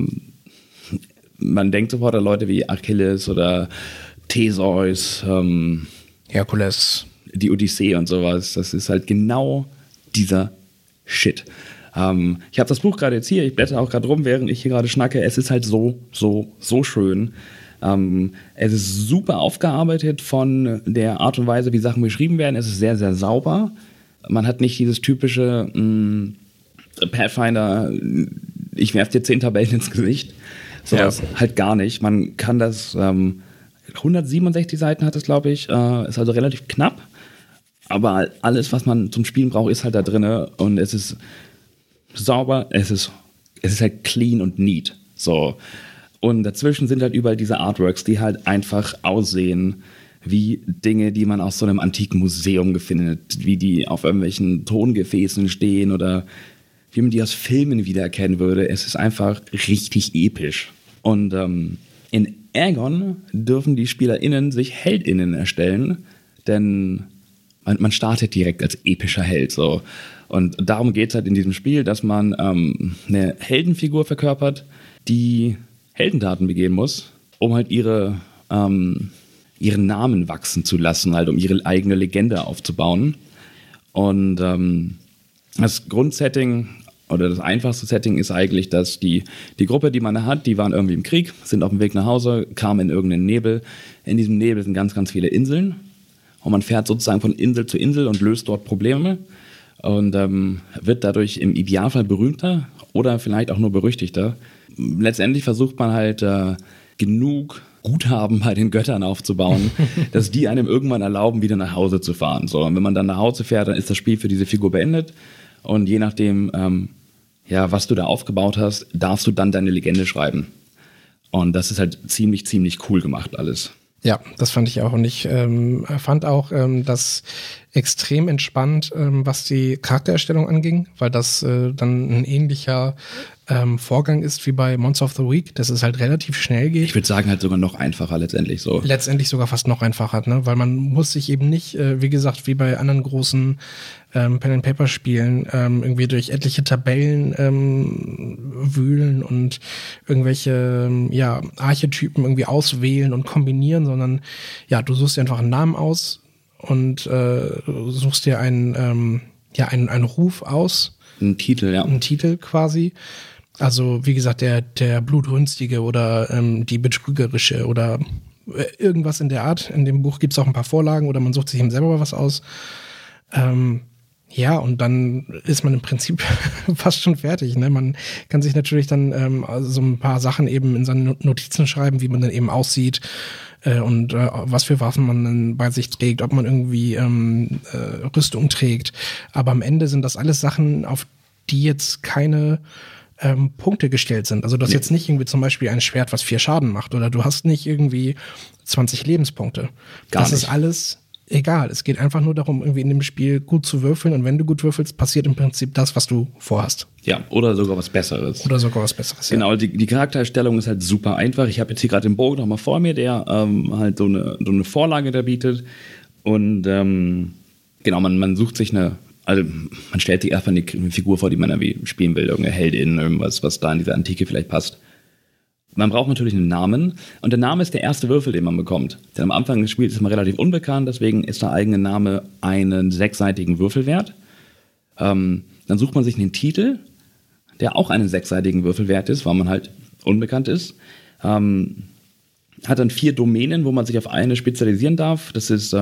man denkt sofort an Leute wie Achilles oder Theseus, Herkules, die Odyssee und sowas. Das ist halt genau dieser Shit. Ich habe das Buch gerade jetzt hier, ich blätter auch gerade rum, während ich hier gerade schnacke. Es ist halt so schön. Es ist super aufgearbeitet von der Art und Weise, wie Sachen beschrieben werden. Es ist sehr, sehr sauber. Man hat nicht dieses typische Pathfinder, ich werfe dir 10 Tabellen ins Gesicht. Sowas halt gar nicht. Man kann das 167 Seiten hat es, glaube ich. Ist also relativ knapp. Aber alles, was man zum Spielen braucht, ist halt da drin. Und es ist sauber, es ist halt clean und neat. So. Und dazwischen sind halt überall diese Artworks, die halt einfach aussehen wie Dinge, die man aus so einem antiken Museum findet, wie die auf irgendwelchen Tongefäßen stehen oder wie man die aus Filmen wiedererkennen würde. Es ist einfach richtig episch. Und in Aegon dürfen die SpielerInnen sich HeldInnen erstellen, denn man startet direkt als epischer Held. So. Und darum geht es halt in diesem Spiel, dass man eine Heldenfigur verkörpert, die Heldentaten begehen muss, um halt ihren Namen wachsen zu lassen, halt um ihre eigene Legende aufzubauen. Und das Grundsetting oder das einfachste Setting ist eigentlich, dass die Gruppe, die man hat, die waren irgendwie im Krieg, sind auf dem Weg nach Hause, kamen in irgendeinen Nebel. In diesem Nebel sind ganz, ganz viele Inseln. Und man fährt sozusagen von Insel zu Insel und löst dort Probleme. Und wird dadurch im Idealfall berühmter oder vielleicht auch nur berüchtigter. Letztendlich versucht man halt genug Guthaben bei den Göttern aufzubauen, dass die einem irgendwann erlauben, wieder nach Hause zu fahren. So, und wenn man dann nach Hause fährt, dann ist das Spiel für diese Figur beendet. Und je nachdem, was du da aufgebaut hast, darfst du dann deine Legende schreiben. Und das ist halt ziemlich, ziemlich cool gemacht alles. Ja, das fand ich auch. Und ich fand auch, dass extrem entspannt, was die Charaktererstellung anging, weil das dann ein ähnlicher Vorgang ist wie bei Monster of the Week, dass es halt relativ schnell geht. Ich würde sagen, halt sogar noch einfacher letztendlich so. Letztendlich sogar fast noch einfacher, ne? Weil man muss sich eben nicht, wie gesagt, wie bei anderen großen Pen-and-Paper-Spielen irgendwie durch etliche Tabellen wühlen und irgendwelche Archetypen irgendwie auswählen und kombinieren, sondern ja, du suchst dir einfach einen Namen aus und suchst dir einen Ruf aus. Ein Titel, ja. Ein Titel quasi. Also wie gesagt, der Blutrünstige oder die Betrügerische oder irgendwas in der Art. In dem Buch gibt's auch ein paar Vorlagen oder man sucht sich eben selber was aus. Ja, und dann ist man im Prinzip fast schon fertig. Ne? Man kann sich natürlich dann so ein paar Sachen eben in seine Notizen schreiben, wie man dann eben aussieht und was für Waffen man dann bei sich trägt, ob man irgendwie Rüstung trägt. Aber am Ende sind das alles Sachen, auf die jetzt keine Punkte gestellt sind. Also du hast jetzt nicht irgendwie zum Beispiel ein Schwert, was 4 Schaden macht, oder du hast nicht irgendwie 20 Lebenspunkte. Das ist alles egal. Es geht einfach nur darum, irgendwie in dem Spiel gut zu würfeln, und wenn du gut würfelst, passiert im Prinzip das, was du vorhast. Ja, oder sogar was Besseres. Genau, ja. Die Charaktererstellung ist halt super einfach. Ich habe jetzt hier gerade den Bogen nochmal vor mir, der halt so eine Vorlage da bietet. Und genau, man sucht sich also man stellt sich erstmal eine Figur vor, die man irgendwie spielen will, irgendeine Heldin, irgendwas, was da in diese Antike vielleicht passt. Man braucht natürlich einen Namen, und der Name ist der erste Würfel, den man bekommt. Denn am Anfang des Spiels ist man relativ unbekannt, deswegen ist der eigene Name einen 6-seitigen Würfel wert. Dann sucht man sich einen Titel, der auch einen 6-seitigen Würfel wert ist, weil man halt unbekannt ist. Hat dann 4 Domänen, wo man sich auf eine spezialisieren darf. Das ist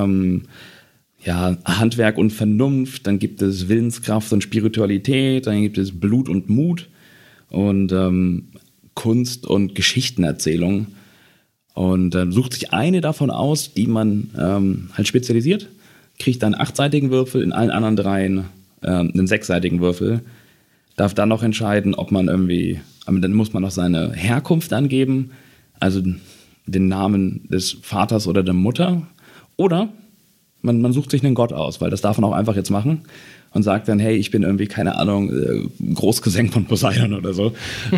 Handwerk und Vernunft, dann gibt es Willenskraft und Spiritualität, dann gibt es Blut und Mut und Kunst und Geschichtenerzählung, und sucht sich eine davon aus, die man halt spezialisiert, kriegt dann einen 8-seitigen Würfel, in allen anderen 3 einen 6-seitigen Würfel, darf dann noch entscheiden, ob man irgendwie, aber dann muss man noch seine Herkunft angeben, also den Namen des Vaters oder der Mutter, oder man sucht sich einen Gott aus, weil das darf man auch einfach jetzt machen, und sagt dann, hey, ich bin irgendwie, keine Ahnung, Großgesang von Poseidon oder so.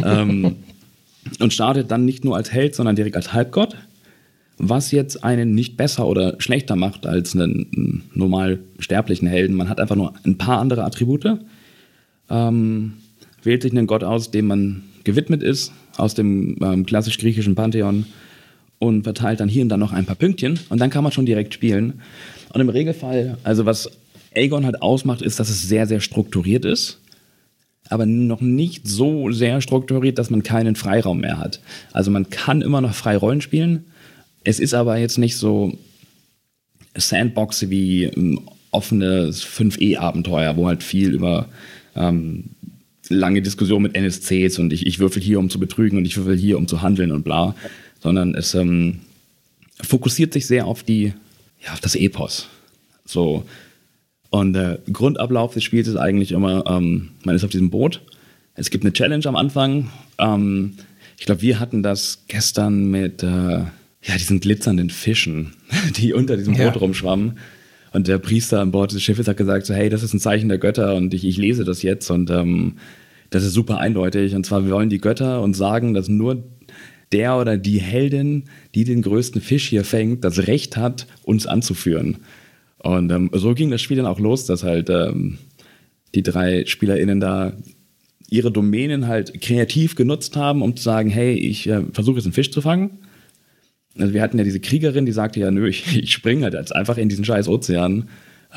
Und startet dann nicht nur als Held, sondern direkt als Halbgott, was jetzt einen nicht besser oder schlechter macht als einen normal sterblichen Helden. Man hat einfach nur ein paar andere Attribute, wählt sich einen Gott aus, dem man gewidmet ist, aus dem klassisch griechischen Pantheon, und verteilt dann hier und da noch ein paar Pünktchen, und dann kann man schon direkt spielen. Und im Regelfall, also was Aegon halt ausmacht, ist, dass es sehr, sehr strukturiert ist, aber noch nicht so sehr strukturiert, dass man keinen Freiraum mehr hat. Also man kann immer noch frei Rollen spielen. Es ist aber jetzt nicht so Sandbox wie ein offenes 5e-Abenteuer, wo halt viel über lange Diskussionen mit NSCs und ich würfel hier, um zu betrügen, und ich würfel hier, um zu handeln und bla, sondern es fokussiert sich sehr auf das Epos. So. Und der Grundablauf des Spiels ist eigentlich immer, man ist auf diesem Boot. Es gibt eine Challenge am Anfang. Ich glaube, wir hatten das gestern mit diesen glitzernden Fischen, die unter diesem Boot rumschwammen. Und der Priester an Bord des Schiffes hat gesagt, so, hey, das ist ein Zeichen der Götter, und ich lese das jetzt, und das ist super eindeutig. Und zwar, wir wollen die Götter und sagen, dass nur der oder die Heldin, die den größten Fisch hier fängt, das Recht hat, uns anzuführen. Und so ging das Spiel dann auch los, dass halt die 3 SpielerInnen da ihre Domänen halt kreativ genutzt haben, um zu sagen, hey, ich versuche jetzt einen Fisch zu fangen. Also wir hatten ja diese Kriegerin, die sagte ja, nö, ich springe halt jetzt einfach in diesen scheiß Ozean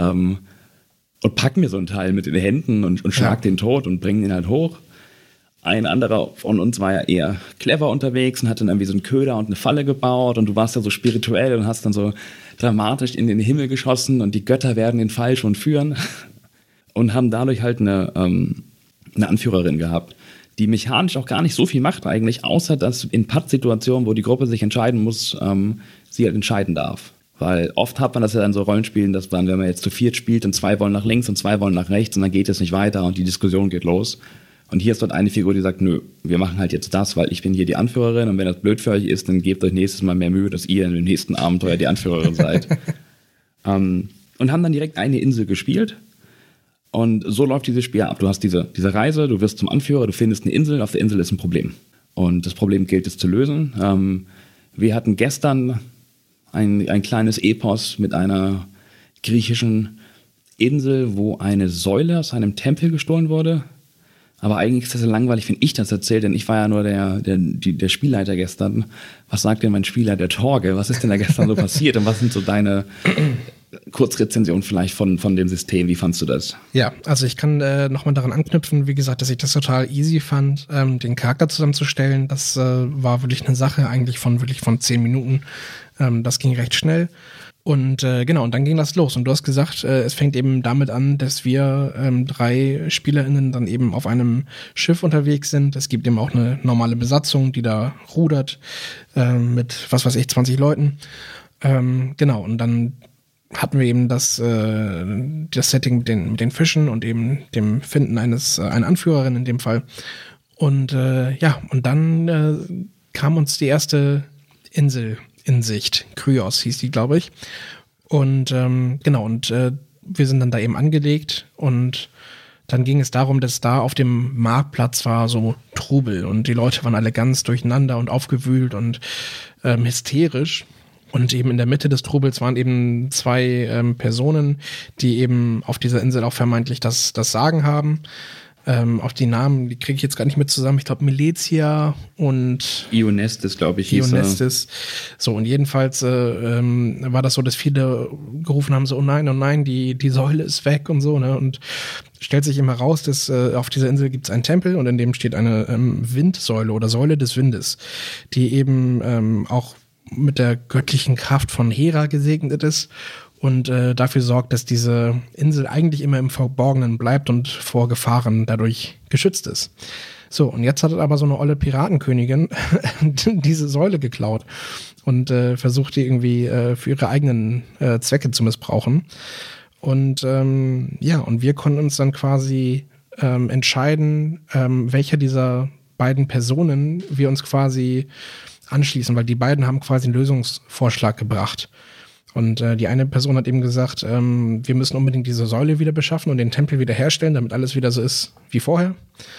und pack mir so ein Teil mit den Händen und schlag den tot und bringe ihn halt hoch. Ein anderer von uns war ja eher clever unterwegs und hat dann irgendwie so einen Köder und eine Falle gebaut, und du warst ja so spirituell und hast dann so dramatisch in den Himmel geschossen, und die Götter werden den Pfeil schon führen, und haben dadurch halt eine Anführerin gehabt, die mechanisch auch gar nicht so viel macht eigentlich, außer dass in Pattsituationen, wo die Gruppe sich entscheiden muss, sie halt entscheiden darf. Weil oft hat man das ja in so Rollenspielen, dass man, wenn man jetzt zu 4 spielt und 2 wollen nach links und 2 wollen nach rechts, und dann geht es nicht weiter und die Diskussion geht los. Und hier ist dort eine Figur, die sagt, nö, wir machen halt jetzt das, weil ich bin hier die Anführerin, und wenn das blöd für euch ist, dann gebt euch nächstes Mal mehr Mühe, dass ihr in dem nächsten Abenteuer die Anführerin seid. und haben dann direkt eine Insel gespielt. Und so läuft dieses Spiel ab. Du hast diese Reise, du wirst zum Anführer, du findest eine Insel, auf der Insel ist ein Problem. Und das Problem gilt es zu lösen. Wir hatten gestern ein kleines Epos mit einer griechischen Insel, wo eine Säule aus einem Tempel gestohlen wurde. Aber eigentlich ist das ja langweilig, wenn ich das erzähle, denn ich war ja nur der Spielleiter gestern. Was sagt denn mein Spielleiter Torge? Was ist denn da gestern so passiert und was sind so deine Kurzrezension vielleicht von dem System? Wie fandst du das? Ja, also ich kann nochmal daran anknüpfen, wie gesagt, dass ich das total easy fand, den Charakter zusammenzustellen. Das war wirklich eine Sache eigentlich von 10 Minuten. Das ging recht schnell. Und genau, und dann ging das los. Und du hast gesagt, es fängt eben damit an, dass wir 3 SpielerInnen dann eben auf einem Schiff unterwegs sind. Es gibt eben auch eine normale Besatzung, die da rudert mit, 20 Leuten. Genau, und dann hatten wir eben das Setting mit den Fischen und eben dem Finden einer Anführerin in dem Fall. Und und dann kam uns die erste Insel in Sicht. Kryos hieß die, glaube ich. Und wir sind dann da eben angelegt und dann ging es darum, dass da auf dem Marktplatz war so Trubel und die Leute waren alle ganz durcheinander und aufgewühlt und hysterisch. Und eben in der Mitte des Trubels waren eben 2 Personen, die eben auf dieser Insel auch vermeintlich das Sagen haben. Auf die Namen, die kriege ich jetzt gar nicht mit zusammen. Ich glaube, Miletia und Ionestis, glaube ich, hieß Ionestis. So, und jedenfalls war das so, dass viele gerufen haben, so, oh nein, die Säule ist weg und so, ne? Und stellt sich immer raus, dass auf dieser Insel gibt es einen Tempel und in dem steht eine Windsäule oder Säule des Windes, die eben auch mit der göttlichen Kraft von Hera gesegnet ist und dafür sorgt, dass diese Insel eigentlich immer im Verborgenen bleibt und vor Gefahren dadurch geschützt ist. So, und jetzt hat aber so eine olle Piratenkönigin diese Säule geklaut und versucht die irgendwie für ihre eigenen Zwecke zu missbrauchen. Und und wir konnten uns dann quasi entscheiden, welcher dieser beiden Personen wir uns quasi anschließen, weil die beiden haben quasi einen Lösungsvorschlag gebracht. Und die eine Person hat eben gesagt, wir müssen unbedingt diese Säule wieder beschaffen und den Tempel wieder herstellen, damit alles wieder so ist wie vorher.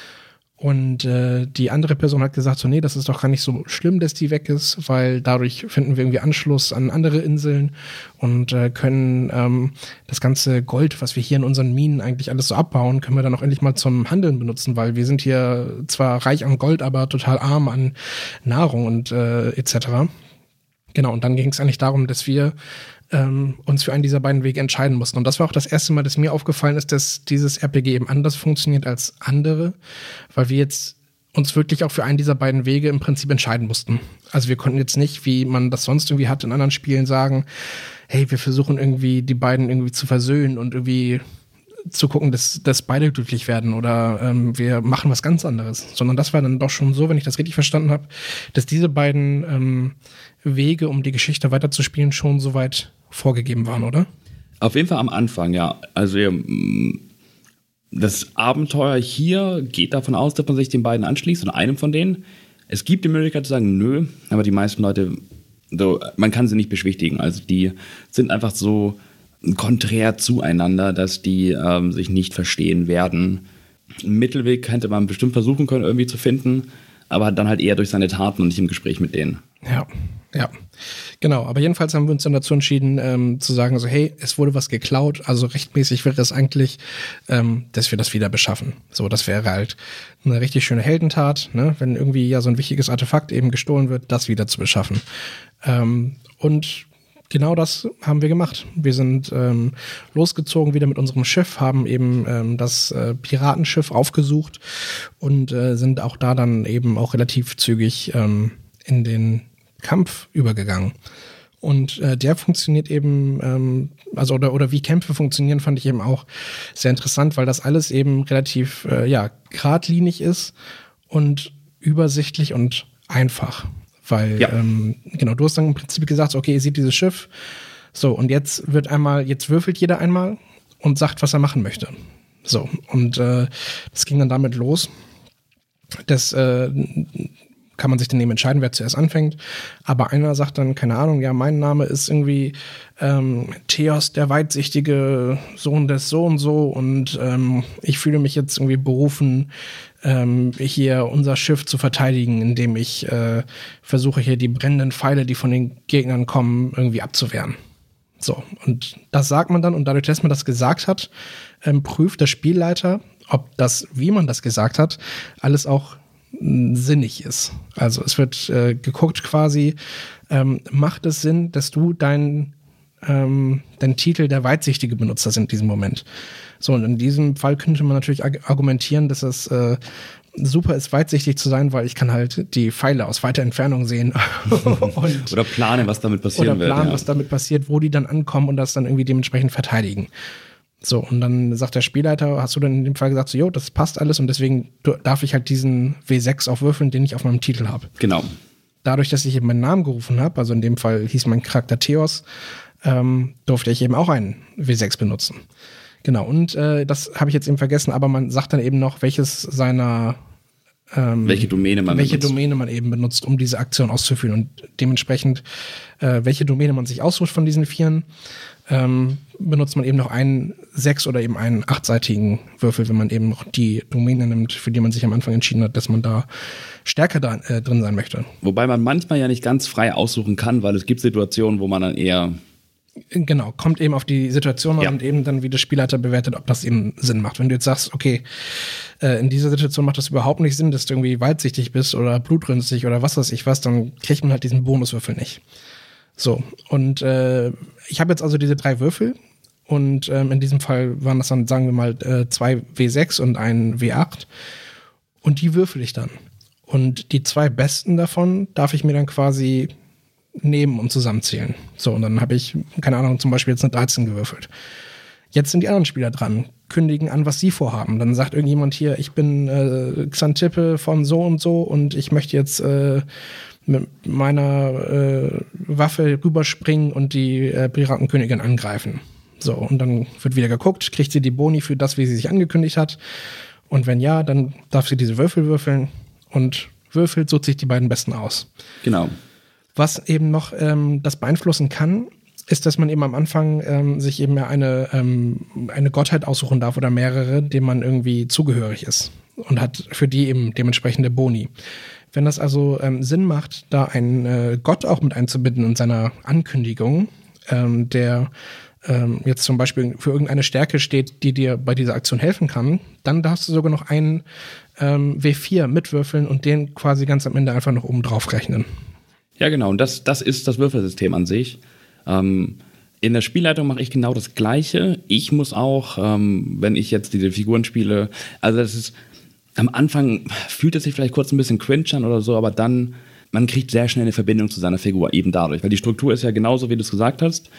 Und die andere Person hat gesagt, so nee, das ist doch gar nicht so schlimm, dass die weg ist, weil dadurch finden wir irgendwie Anschluss an andere Inseln und können das ganze Gold, was wir hier in unseren Minen eigentlich alles so abbauen, können wir dann auch endlich mal zum Handeln benutzen, weil wir sind hier zwar reich an Gold, aber total arm an Nahrung und etc. Genau, und dann ging es eigentlich darum, dass wir uns für einen dieser beiden Wege entscheiden mussten. Und das war auch das erste Mal, dass mir aufgefallen ist, dass dieses RPG eben anders funktioniert als andere, weil wir jetzt uns wirklich auch für einen dieser beiden Wege im Prinzip entscheiden mussten. Also wir konnten jetzt nicht, wie man das sonst irgendwie hat in anderen Spielen, sagen, hey, wir versuchen irgendwie die beiden irgendwie zu versöhnen und irgendwie zu gucken, dass beide glücklich werden oder wir machen was ganz anderes. Sondern das war dann doch schon so, wenn ich das richtig verstanden habe, dass diese beiden Wege, um die Geschichte weiterzuspielen, schon soweit vorgegeben waren, oder? Auf jeden Fall am Anfang, ja. Also das Abenteuer hier geht davon aus, dass man sich den beiden anschließt oder einem von denen. Es gibt die Möglichkeit zu sagen, nö, aber die meisten Leute, so, man kann sie nicht beschwichtigen. Also die sind einfach so konträr zueinander, dass die sich nicht verstehen werden. Einen Mittelweg könnte man bestimmt versuchen können, irgendwie zu finden, aber dann halt eher durch seine Taten und nicht im Gespräch mit denen. Ja, genau. Aber jedenfalls haben wir uns dann dazu entschieden, zu sagen, so hey, es wurde was geklaut, also rechtmäßig wäre es eigentlich, dass wir das wieder beschaffen. So, das wäre halt eine richtig schöne Heldentat, ne? Wenn irgendwie ja so ein wichtiges Artefakt eben gestohlen wird, das wieder zu beschaffen. Und genau das haben wir gemacht. Wir sind losgezogen wieder mit unserem Schiff, haben eben das Piratenschiff aufgesucht und sind auch da dann eben auch relativ zügig in den Kampf übergegangen. Und der funktioniert eben, oder wie Kämpfe funktionieren, fand ich eben auch sehr interessant, weil das alles eben relativ geradlinig ist und übersichtlich und einfach. Weil, du hast dann im Prinzip gesagt, okay, ihr seht dieses Schiff, so, und jetzt würfelt jeder einmal und sagt, was er machen möchte. So, und das ging dann damit los, dass kann man sich dann eben entscheiden, wer zuerst anfängt. Aber einer sagt dann, keine Ahnung, ja, mein Name ist irgendwie Theos, der weitsichtige Sohn des so und so und ich fühle mich jetzt irgendwie berufen, hier unser Schiff zu verteidigen, indem ich versuche, hier die brennenden Pfeile, die von den Gegnern kommen, irgendwie abzuwehren. So, und das sagt man dann, und dadurch, dass man das gesagt hat, prüft der Spielleiter, ob das, wie man das gesagt hat, alles auch sinnig ist. Also es wird geguckt quasi, macht es Sinn, dass du dein Titel der Weitsichtige benutzt hast in diesem Moment. So, und in diesem Fall könnte man natürlich argumentieren, dass es super ist, weitsichtig zu sein, weil ich kann halt die Pfeile aus weiter Entfernung sehen. Oder planen, was damit passieren wird. Oder planen, was damit passiert, wo die dann ankommen und das dann irgendwie dementsprechend verteidigen. So, und dann sagt der Spielleiter, hast du dann in dem Fall gesagt, so, jo, das passt alles und deswegen darf ich halt diesen W6 auch würfeln, den ich auf meinem Titel habe. Genau. Dadurch, dass ich eben meinen Namen gerufen habe, also in dem Fall hieß mein Charakter Theos, durfte ich eben auch einen W6 benutzen. Genau, und das habe ich jetzt eben vergessen, aber man sagt dann eben noch, welches seiner welche Domäne man eben benutzt, um diese Aktion auszuführen und dementsprechend welche Domäne man sich aussucht von diesen Vieren, benutzt man eben noch einen 6- oder eben einen 8-seitigen Würfel, wenn man eben noch die Domäne nimmt, für die man sich am Anfang entschieden hat, dass man da stärker drin sein möchte. Wobei man manchmal ja nicht ganz frei aussuchen kann, weil es gibt Situationen, wo man dann eher... Genau, kommt eben auf die Situation Ja. und eben dann, wie der Spielleiter bewertet, ob das eben Sinn macht. Wenn du jetzt sagst, okay, in dieser Situation macht das überhaupt nicht Sinn, dass du irgendwie weitsichtig bist oder blutrünstig oder was weiß ich was, dann kriegt man halt diesen Bonuswürfel nicht. So, und ich habe jetzt also diese 3 Würfel und in diesem Fall waren das dann, sagen wir mal, 2 W6 und ein W8 und die würfel ich dann. Und die 2 besten davon darf ich mir dann quasi nehmen und zusammenzählen. So, und dann habe ich, keine Ahnung, zum Beispiel jetzt eine 13 gewürfelt. Jetzt sind die anderen Spieler dran, kündigen an, was sie vorhaben. Dann sagt irgendjemand hier, ich bin Xantippe von so und ich möchte jetzt mit meiner Waffe rüberspringen und die Piratenkönigin angreifen. So, und dann wird wieder geguckt, kriegt sie die Boni für das, wie sie sich angekündigt hat. Und wenn ja, dann darf sie diese Würfel würfeln und würfelt, sucht sich die beiden besten aus. Genau. Was eben noch das beeinflussen kann, ist, dass man eben am Anfang sich eben eine Gottheit aussuchen darf oder mehrere, dem man irgendwie zugehörig ist und hat für die eben dementsprechende Boni. Wenn das also Sinn macht, da einen Gott auch mit einzubinden in seiner Ankündigung, der jetzt zum Beispiel für irgendeine Stärke steht, die dir bei dieser Aktion helfen kann, dann darfst du sogar noch einen W4 mitwürfeln und den quasi ganz am Ende einfach noch oben drauf rechnen. Ja, genau. Und das ist das Würfelsystem an sich. In der Spielleitung mache ich genau das Gleiche. Ich muss auch, wenn ich jetzt diese Figuren spiele, also das ist, am Anfang fühlt es sich vielleicht kurz ein bisschen cringe an oder so, aber dann, man kriegt sehr schnell eine Verbindung zu seiner Figur, eben dadurch. Weil die Struktur ist ja genauso, wie du es gesagt hast.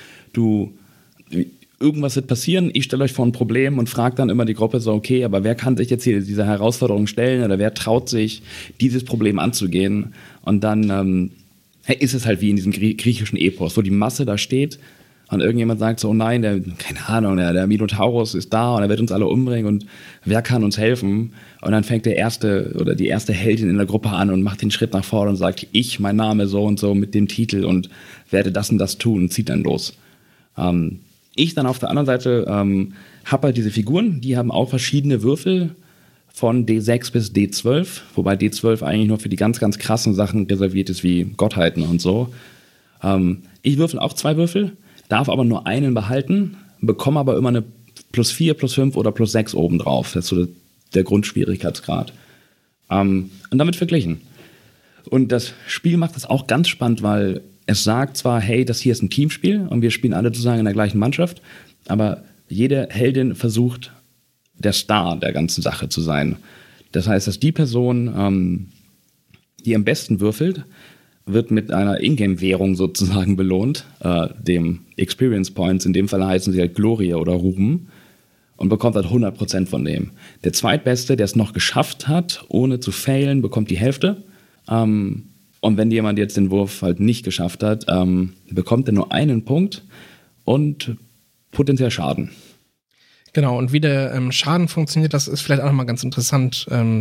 Irgendwas wird passieren, ich stelle euch vor ein Problem und frage dann immer die Gruppe so, okay, aber wer kann sich jetzt hier dieser Herausforderung stellen oder wer traut sich, dieses Problem anzugehen? Und dann ist es halt wie in diesem griechischen Epos, wo die Masse da steht und irgendjemand sagt so, oh nein, keine Ahnung, der Minotaurus ist da und er wird uns alle umbringen und wer kann uns helfen? Und dann fängt der erste oder die erste Heldin in der Gruppe an und macht den Schritt nach vorne und sagt, mein Name so und so mit dem Titel und werde das und das tun und zieht dann los. Ich dann auf der anderen Seite habe halt diese Figuren, die haben auch verschiedene Würfel von D6 bis D12, wobei D12 eigentlich nur für die ganz, ganz krassen Sachen reserviert ist, wie Gottheiten und so. Ich würfel auch 2 Würfel, darf aber nur einen behalten, bekomme aber immer eine +4, +5 oder +6 obendrauf. Das ist so der Grundschwierigkeitsgrad. Und damit verglichen. Und das Spiel macht das auch ganz spannend, weil es sagt zwar, hey, das hier ist ein Teamspiel und wir spielen alle sozusagen in der gleichen Mannschaft, aber jede Heldin versucht, der Star der ganzen Sache zu sein. Das heißt, dass die Person, die am besten würfelt, wird mit einer Ingame-Währung sozusagen belohnt, dem Experience Points, in dem Fall heißen sie halt Glorie oder Ruhm, und bekommt halt 100% von dem. Der Zweitbeste, der es noch geschafft hat, ohne zu failen, bekommt die Hälfte. Und wenn jemand jetzt den Wurf halt nicht geschafft hat, bekommt er nur einen Punkt und potenziell Schaden. Genau, und wie der Schaden funktioniert, das ist vielleicht auch nochmal ganz interessant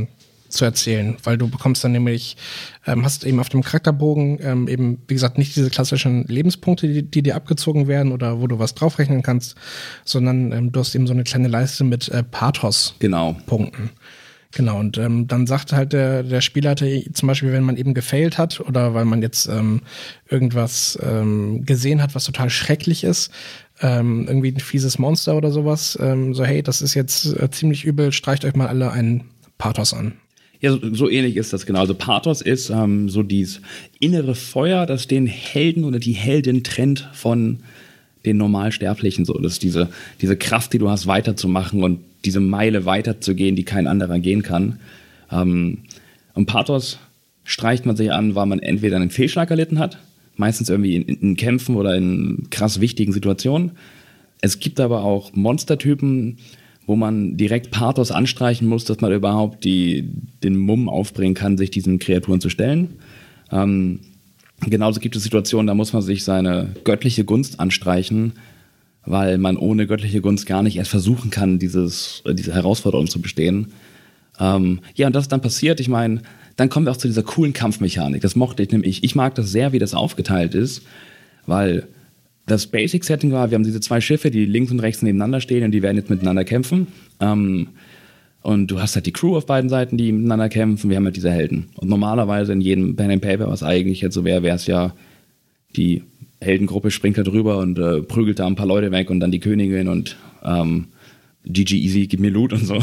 zu erzählen, weil du bekommst dann nämlich, hast eben auf dem Charakterbogen eben, wie gesagt, nicht diese klassischen Lebenspunkte, die dir abgezogen werden oder wo du was draufrechnen kannst, sondern du hast eben so eine kleine Leiste mit Pathos-Punkten. Genau, und dann sagt halt der Spielleiter zum Beispiel, wenn man eben gefailt hat oder weil man jetzt irgendwas gesehen hat, was total schrecklich ist, irgendwie ein fieses Monster oder sowas, so hey, das ist jetzt ziemlich übel, streicht euch mal alle einen Pathos an. Ja, so ähnlich ist das genau. Also Pathos ist so dieses innere Feuer, das den Helden oder die Heldin trennt von den Normalsterblichen. So, das ist diese Kraft, die du hast, weiterzumachen und diese Meile weiterzugehen, die kein anderer gehen kann. Und Pathos streicht man sich an, weil man entweder einen Fehlschlag erlitten hat, meistens irgendwie in Kämpfen oder in krass wichtigen Situationen. Es gibt aber auch Monstertypen, wo man direkt Pathos anstreichen muss, dass man überhaupt den Mumm aufbringen kann, sich diesen Kreaturen zu stellen. Genauso gibt es Situationen, da muss man sich seine göttliche Gunst anstreichen, weil man ohne göttliche Gunst gar nicht erst versuchen kann, diese Herausforderung zu bestehen. Ja, und das ist dann passiert. Ich meine, dann kommen wir auch zu dieser coolen Kampfmechanik. Das mochte ich nämlich. Ich mag das sehr, wie das aufgeteilt ist, weil das Basic-Setting war, wir haben diese 2 Schiffe, die links und rechts nebeneinander stehen und die werden jetzt miteinander kämpfen. Und du hast halt die Crew auf beiden Seiten, die miteinander kämpfen. Wir haben halt diese Helden. Und normalerweise in jedem Pen and Paper, was eigentlich jetzt so wäre es ja, die Heldengruppe springt da drüber und prügelt da ein paar Leute weg und dann die Königin und GG easy, gib mir Loot und so.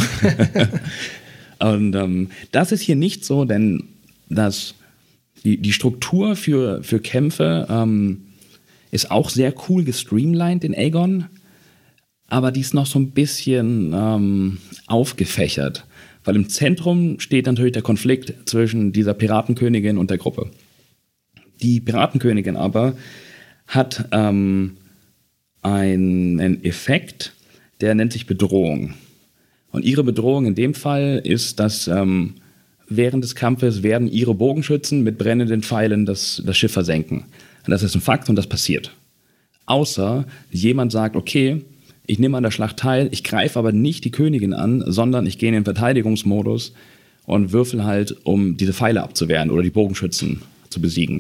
Und das ist hier nicht so, denn die Struktur für Kämpfe ist auch sehr cool gestreamlined in Aegon, aber die ist noch so ein bisschen aufgefächert, weil im Zentrum steht natürlich der Konflikt zwischen dieser Piratenkönigin und der Gruppe. Die Piratenkönigin aber hat einen Effekt, der nennt sich Bedrohung. Und ihre Bedrohung in dem Fall ist, dass während des Kampfes werden ihre Bogenschützen mit brennenden Pfeilen das Schiff versenken. Und das ist ein Fakt und das passiert. Außer jemand sagt, okay, ich nehme an der Schlacht teil, ich greife aber nicht die Königin an, sondern ich gehe in den Verteidigungsmodus und würfel halt, um diese Pfeile abzuwehren oder die Bogenschützen zu besiegen.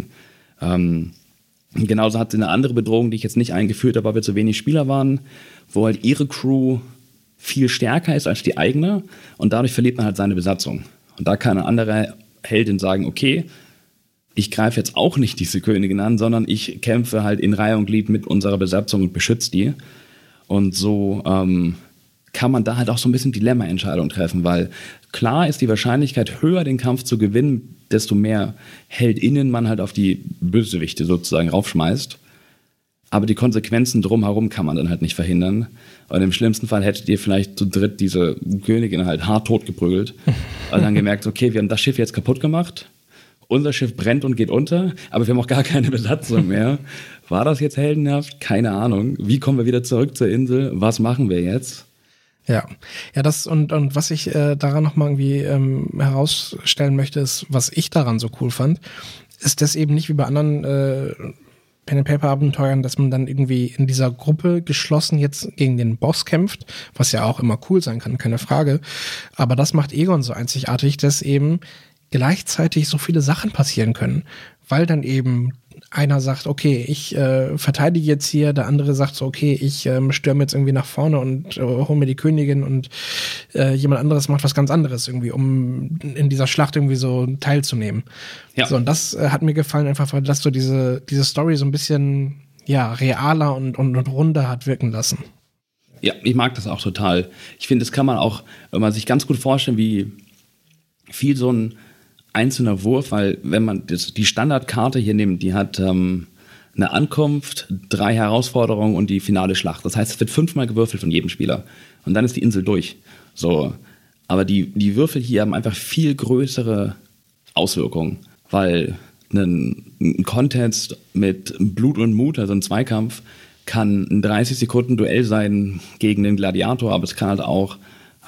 Genauso hat sie eine andere Bedrohung, die ich jetzt nicht eingeführt habe, weil wir zu wenig Spieler waren, wo halt ihre Crew viel stärker ist als die eigene und dadurch verliert man halt seine Besatzung. Und da kann eine andere Heldin sagen, okay, ich greife jetzt auch nicht diese Königin an, sondern ich kämpfe halt in Reihe und Glied mit unserer Besatzung und beschütze die. Und so kann man da halt auch so ein bisschen Dilemma-Entscheidungen treffen, weil klar ist die Wahrscheinlichkeit höher, den Kampf zu gewinnen, desto mehr HeldInnen man halt auf die Bösewichte sozusagen raufschmeißt. Aber die Konsequenzen drumherum kann man dann halt nicht verhindern. Und im schlimmsten Fall hättet ihr vielleicht zu dritt diese Königin halt hart totgeprügelt. Und dann gemerkt, okay, wir haben das Schiff jetzt kaputt gemacht. Unser Schiff brennt und geht unter, aber wir haben auch gar keine Besatzung mehr. War das jetzt heldenhaft? Keine Ahnung. Wie kommen wir wieder zurück zur Insel? Was machen wir jetzt? Ja, das und was ich daran nochmal irgendwie herausstellen möchte, ist, was ich daran so cool fand, ist das eben nicht wie bei anderen Pen-and-Paper-Abenteuern, dass man dann irgendwie in dieser Gruppe geschlossen jetzt gegen den Boss kämpft, was ja auch immer cool sein kann, keine Frage. Aber das macht Aegon so einzigartig, dass eben gleichzeitig so viele Sachen passieren können, weil dann eben einer sagt, okay, ich verteidige jetzt hier, der andere sagt so, okay, ich stürme jetzt irgendwie nach vorne und hole mir die Königin und jemand anderes macht was ganz anderes irgendwie, um in dieser Schlacht irgendwie so teilzunehmen. Ja. So, und das hat mir gefallen, einfach weil das so diese Story so ein bisschen realer und runder hat wirken lassen. Ja, ich mag das auch total. Ich finde, das kann man auch immer sich ganz gut vorstellen, wie viel so ein einzelner Wurf, weil wenn man die Standardkarte hier nimmt, die hat eine Ankunft, 3 Herausforderungen und die finale Schlacht. Das heißt, es wird 5-mal gewürfelt von jedem Spieler und dann ist die Insel durch. So, aber die Würfel hier haben einfach viel größere Auswirkungen, weil ein Contest mit Blut und Mut, also ein Zweikampf, kann ein 30-Sekunden-Duell sein gegen den Gladiator, aber es kann halt auch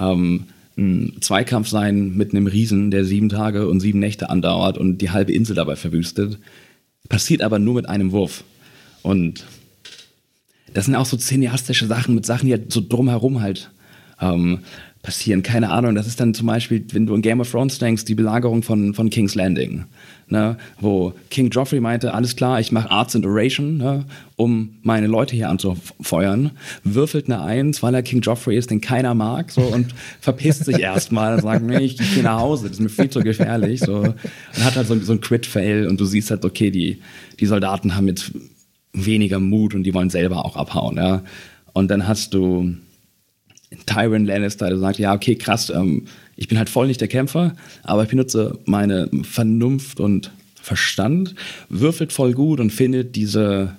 ein Zweikampf sein mit einem Riesen, der 7 Tage und 7 Nächte andauert und die halbe Insel dabei verwüstet. Passiert aber nur mit einem Wurf. Und das sind auch so cineastische Sachen, mit Sachen, die halt so drumherum halt passieren? Keine Ahnung. Das ist dann zum Beispiel, wenn du in Game of Thrones denkst, die Belagerung von King's Landing, ne? Wo King Joffrey meinte, alles klar, ich mache Arts and Oration, ne? Um meine Leute hier anzufeuern, würfelt eine 1, weil er King Joffrey ist, den keiner mag, so, und verpisst sich erstmal und sagt, nee, ich gehe nach Hause, das ist mir viel zu gefährlich, so. Und hat halt so ein Crit-Fail und du siehst halt, okay, die Soldaten haben jetzt weniger Mut und die wollen selber auch abhauen, ja. Und dann hast du Tywin Lannister, der sagt, ja, okay, krass, ich bin halt voll nicht der Kämpfer, aber ich benutze meine Vernunft und Verstand, würfelt voll gut und findet dieses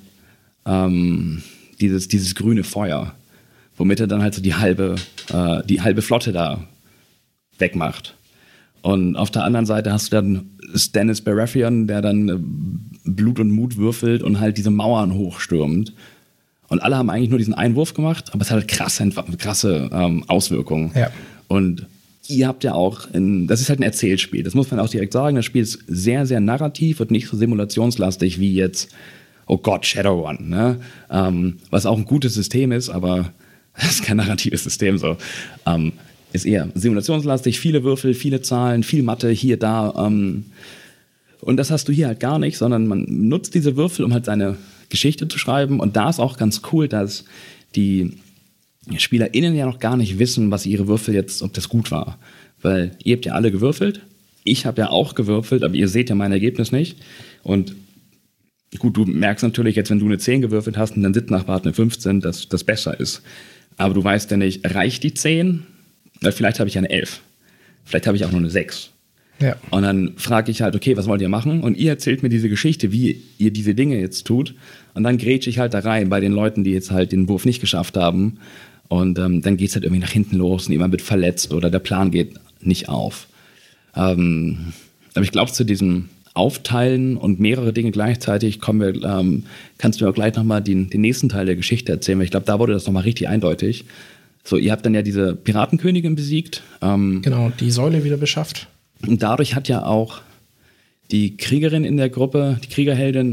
grüne Feuer, womit er dann halt so die halbe Flotte da wegmacht. Und auf der anderen Seite hast du dann Stannis Baratheon, der dann Blut und Mut würfelt und halt diese Mauern hochstürmt. Und alle haben eigentlich nur diesen einen Wurf gemacht, aber es hat halt krasse Auswirkungen. Ja. Und ihr habt ja auch, das ist halt ein Erzählspiel, das muss man auch direkt sagen, das Spiel ist sehr, sehr narrativ und nicht so simulationslastig wie jetzt, oh Gott, Shadowrun, ne? Was auch ein gutes System ist, aber das ist kein narratives System so. Ist eher simulationslastig, viele Würfel, viele Zahlen, viel Mathe, hier, da. Und das hast du hier halt gar nicht, sondern man nutzt diese Würfel, um halt seine Geschichte zu schreiben. Und da ist auch ganz cool, dass die SpielerInnen ja noch gar nicht wissen, was ihre Würfel jetzt, ob das gut war. Weil ihr habt ja alle gewürfelt, ich habe ja auch gewürfelt, aber ihr seht ja mein Ergebnis nicht. Und gut, du merkst natürlich jetzt, wenn du eine 10 gewürfelt hast und dein Sitznachbar eine 15, dass das besser ist. Aber du weißt ja nicht, reicht die 10? Weil vielleicht habe ich ja eine 11. Vielleicht habe ich auch nur eine 6. Ja. Und dann frage ich halt, okay, was wollt ihr machen? Und ihr erzählt mir diese Geschichte, wie ihr diese Dinge jetzt tut. Und dann grätsche ich halt da rein bei den Leuten, die jetzt halt den Wurf nicht geschafft haben. Und dann geht es halt irgendwie nach hinten los und jemand wird verletzt oder der Plan geht nicht auf. Aber ich glaube, zu diesem Aufteilen und mehrere Dinge gleichzeitig kannst du mir auch gleich nochmal den nächsten Teil der Geschichte erzählen, weil ich glaube, da wurde das nochmal richtig eindeutig. So, ihr habt dann ja diese Piratenkönigin besiegt. Genau, die Säule wieder beschafft. Und dadurch hat ja auch die Kriegerin in der Gruppe, die Kriegerheldin,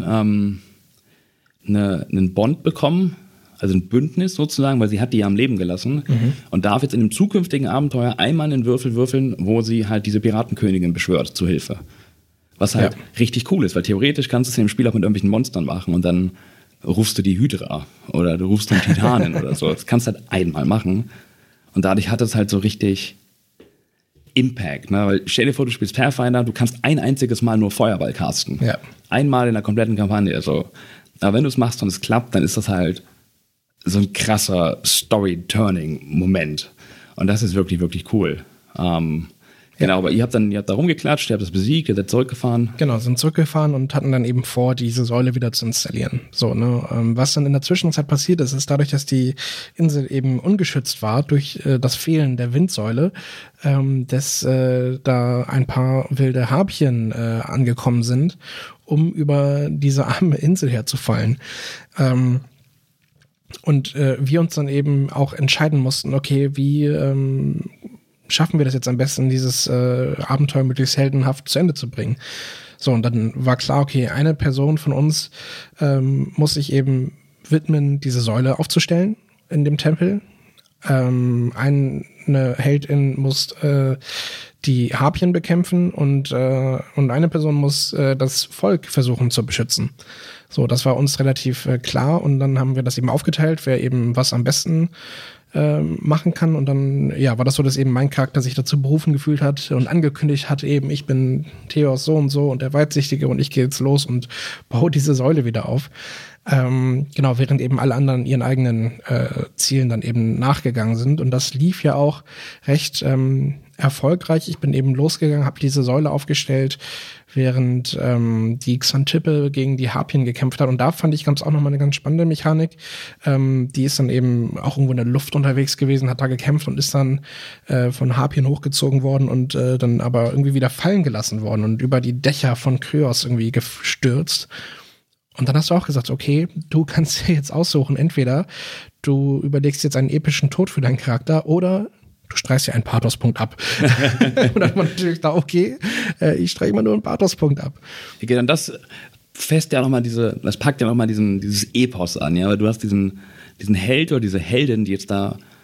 einen Bond bekommen, also ein Bündnis sozusagen, weil sie hat die ja am Leben gelassen und darf jetzt in einem zukünftigen Abenteuer einmal einen Würfel würfeln, wo sie halt diese Piratenkönigin beschwört zu Hilfe. Was halt richtig cool ist, weil theoretisch kannst du es in dem Spiel auch mit irgendwelchen Monstern machen und dann rufst du die Hydra oder du rufst den Titanen oder so. Das kannst du halt einmal machen und dadurch hat es halt so richtig Impact, ne? Weil stell dir vor, du spielst Pathfinder, du kannst ein einziges Mal nur Feuerball casten. Ja. Einmal in der kompletten Kampagne. So. Aber wenn du es machst und es klappt, dann ist das halt so ein krasser Story-Turning-Moment. Und das ist wirklich, wirklich cool. Genau, aber ihr habt da rumgeklatscht, ihr habt das besiegt, ihr seid zurückgefahren. Genau, sind zurückgefahren und hatten dann eben vor, diese Säule wieder zu installieren. So, ne, was dann in der Zwischenzeit passiert ist, ist dadurch, dass die Insel eben ungeschützt war durch das Fehlen der Windsäule, dass da ein paar wilde Harpien angekommen sind, um über diese arme Insel herzufallen. Und wir uns dann eben auch entscheiden mussten, okay, wie schaffen wir das jetzt am besten, dieses Abenteuer möglichst heldenhaft zu Ende zu bringen. So, und dann war klar, okay, eine Person von uns muss sich eben widmen, diese Säule aufzustellen in dem Tempel. Eine Heldin muss die Harpien bekämpfen und eine Person muss das Volk versuchen zu beschützen. So, das war uns relativ klar und dann haben wir das eben aufgeteilt, wer eben was am besten machen kann und dann war das so, dass eben mein Charakter sich dazu berufen gefühlt hat und angekündigt hat eben, ich bin Theos so und der Weitsichtige und ich gehe jetzt los und baue diese Säule wieder auf. Genau, während eben alle anderen ihren eigenen Zielen dann eben nachgegangen sind und das lief ja auch recht erfolgreich. Ich bin eben losgegangen, habe diese Säule aufgestellt, während die Xantippe gegen die Harpien gekämpft hat. Und da fand ich auch nochmal eine ganz spannende Mechanik. Die ist dann eben auch irgendwo in der Luft unterwegs gewesen, hat da gekämpft und ist dann von Harpien hochgezogen worden und dann aber irgendwie wieder fallen gelassen worden und über die Dächer von Kryos irgendwie gestürzt. Und dann hast du auch gesagt, okay, du kannst dir jetzt aussuchen, entweder du überlegst jetzt einen epischen Tod für deinen Charakter oder du streichst ja einen Pathospunkt ab. Und dann hat man natürlich da, okay, ich streiche immer nur einen Pathospunkt ab. Okay, dann das packt ja nochmal dieses Epos an, ja, weil du hast diesen Held oder diese Heldin, die jetzt da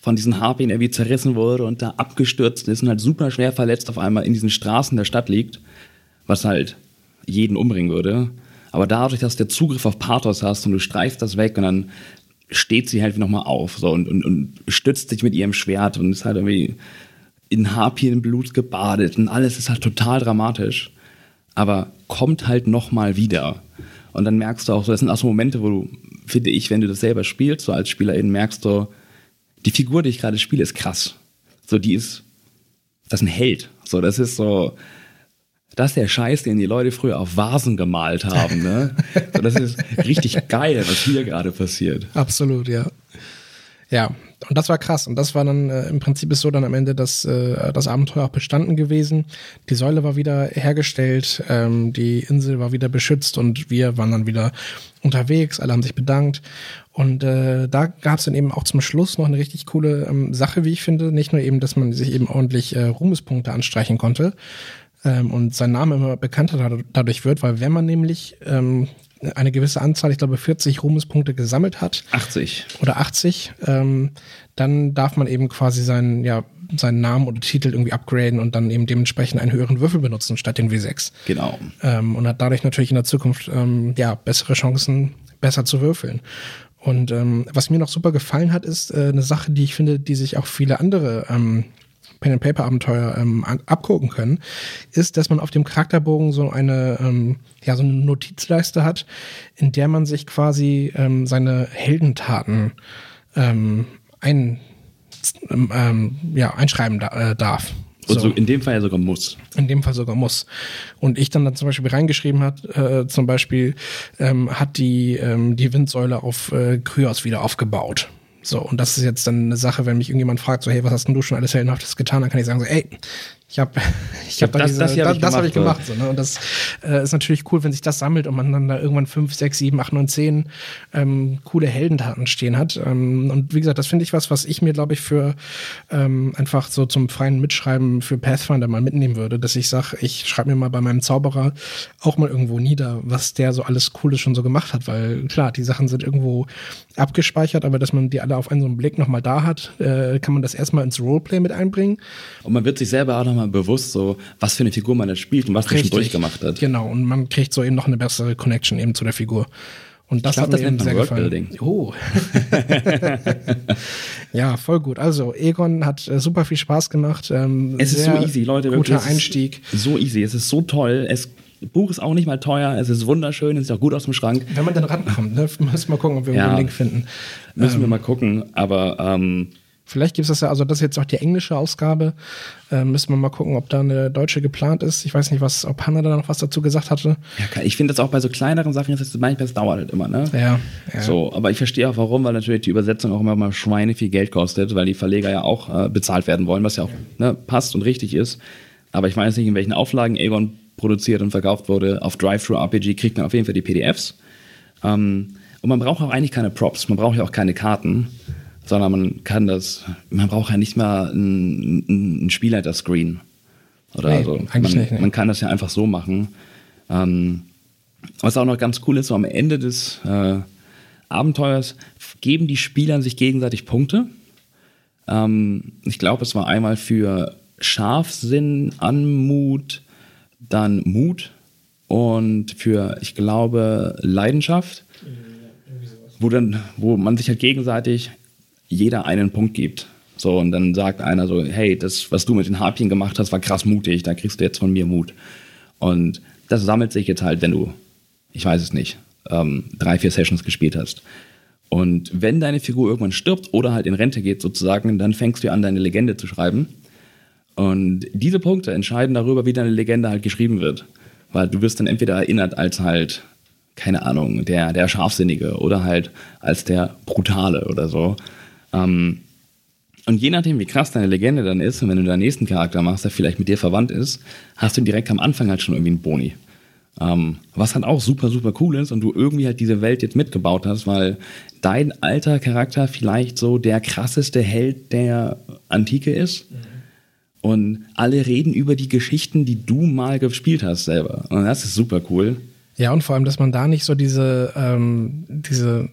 von diesen Harpien irgendwie zerrissen wurde und da abgestürzt ist und halt super schwer verletzt auf einmal in diesen Straßen der Stadt liegt, was halt jeden umbringen würde. Aber dadurch, dass du der Zugriff auf Pathos hast und du streifst das weg und dann steht sie halt nochmal auf so, und stützt sich mit ihrem Schwert und ist halt irgendwie in Harpienblut gebadet und alles ist halt total dramatisch, aber kommt halt nochmal wieder. Und dann merkst du auch, so, das sind auch so Momente, wo du, finde ich, wenn du das selber spielst, so als Spielerin, merkst du, die Figur, die ich gerade spiele, ist krass. So, das ist ein Held. So, das ist der Scheiß, den die Leute früher auf Vasen gemalt haben, ne? So, das ist richtig geil, was hier gerade passiert. Absolut, ja. Ja, und das war krass. Und das war dann im Prinzip ist so dann am Ende das Abenteuer auch bestanden gewesen. Die Säule war wieder hergestellt, die Insel war wieder beschützt und wir waren dann wieder unterwegs. Alle haben sich bedankt. Und da gab es dann eben auch zum Schluss noch eine richtig coole Sache, wie ich finde. Nicht nur eben, dass man sich eben ordentlich Ruhmespunkte anstreichen konnte und sein Name immer bekannter dadurch wird, weil wenn man nämlich eine gewisse Anzahl, ich glaube 40 Ruhmespunkte gesammelt hat. 80. Oder 80, dann darf man eben quasi seinen Namen oder Titel irgendwie upgraden und dann eben dementsprechend einen höheren Würfel benutzen statt den W6. Genau. Und hat dadurch natürlich in der Zukunft bessere Chancen, besser zu würfeln. Und was mir noch super gefallen hat, ist eine Sache, die ich finde, die sich auch viele andere Pen-and-Paper-Abenteuer abgucken können, ist, dass man auf dem Charakterbogen so eine Notizleiste hat, in der man sich quasi seine Heldentaten einschreiben darf. Und so in dem Fall ja sogar muss. In dem Fall sogar muss. Und ich dann zum Beispiel reingeschrieben hat die Windsäule auf Kryos wieder aufgebaut. So, und das ist jetzt dann eine Sache, wenn mich irgendjemand fragt, so, hey, was hast denn du schon alles Heldenhaftes getan? Dann kann ich sagen, so, ey, das habe ich gemacht. So, ne? Und das ist natürlich cool, wenn sich das sammelt und man dann da irgendwann 5, 6, 7, 8, 9, 10 coole Heldentaten stehen hat. Und wie gesagt, das finde ich was ich mir, glaube ich, für einfach so zum freien Mitschreiben für Pathfinder mal mitnehmen würde, dass ich sage, ich schreibe mir mal bei meinem Zauberer auch mal irgendwo nieder, was der so alles Cooles schon so gemacht hat, weil klar, die Sachen sind irgendwo abgespeichert, aber dass man die alle auf einen so einen Blick nochmal da hat, kann man das erstmal ins Roleplay mit einbringen. Und man wird sich selber auch nochmal bewusst, so was für eine Figur man jetzt spielt und was man schon durchgemacht hat. Genau, und man kriegt so eben noch eine bessere Connection eben zu der Figur. Und das hat mir eben sehr gefallen. Oh. Ja, voll gut. Also, Egon hat super viel Spaß gemacht. Es ist so easy, Leute. Guter wirklich, Einstieg. So easy, es ist so toll. Das Buch ist auch nicht mal teuer, es ist wunderschön, es ist auch gut aus dem Schrank. Wenn man dann rankommt, ne? Müssen wir mal gucken, ob wir einen Link finden. Müssen wir mal gucken, aber vielleicht gibt es das ja, also das ist jetzt auch die englische Ausgabe. Müssen wir mal gucken, ob da eine deutsche geplant ist. Ich weiß nicht, ob Hannah da noch was dazu gesagt hatte. Ja, ich finde das auch bei so kleineren Sachen, manchmal das dauert halt immer, ne? Ja. So, aber ich verstehe auch warum, weil natürlich die Übersetzung auch immer mal Schweine viel Geld kostet, weil die Verleger ja auch bezahlt werden wollen, was ja auch passt und richtig ist. Aber ich weiß nicht, in welchen Auflagen Egon produziert und verkauft wurde. Auf Drive-Thru-RPG kriegt man auf jeden Fall die PDFs. Und man braucht auch eigentlich keine Props, man braucht ja auch keine Karten, sondern man braucht ja nicht mal ein Spielleiter-Screen. Oder so. Man kann das ja einfach so machen. Was auch noch ganz cool ist, so am Ende des Abenteuers geben die Spieler sich gegenseitig Punkte. Ich glaube, es war einmal für Scharfsinn, Anmut, dann Mut und für, ich glaube, Leidenschaft, wo man sich halt gegenseitig jeder einen Punkt gibt. So, und dann sagt einer so, hey, das, was du mit den Harpien gemacht hast, war krass mutig, da kriegst du jetzt von mir Mut. Und das sammelt sich jetzt halt, wenn du, ich weiß es nicht, 3, 4 Sessions gespielt hast. Und wenn deine Figur irgendwann stirbt oder halt in Rente geht sozusagen, dann fängst du an, deine Legende zu schreiben. Und diese Punkte entscheiden darüber, wie deine Legende halt geschrieben wird. Weil du wirst dann entweder erinnert als halt, keine Ahnung, der Scharfsinnige oder halt als der Brutale oder so. Und je nachdem, wie krass deine Legende dann ist, und wenn du deinen nächsten Charakter machst, der vielleicht mit dir verwandt ist, hast du direkt am Anfang halt schon irgendwie einen Boni. Was halt auch super, super cool ist und du irgendwie halt diese Welt jetzt mitgebaut hast, weil dein alter Charakter vielleicht so der krasseste Held der Antike ist. Und alle reden über die Geschichten, die du mal gespielt hast selber. Und das ist super cool. Ja, und vor allem, dass man da nicht so diese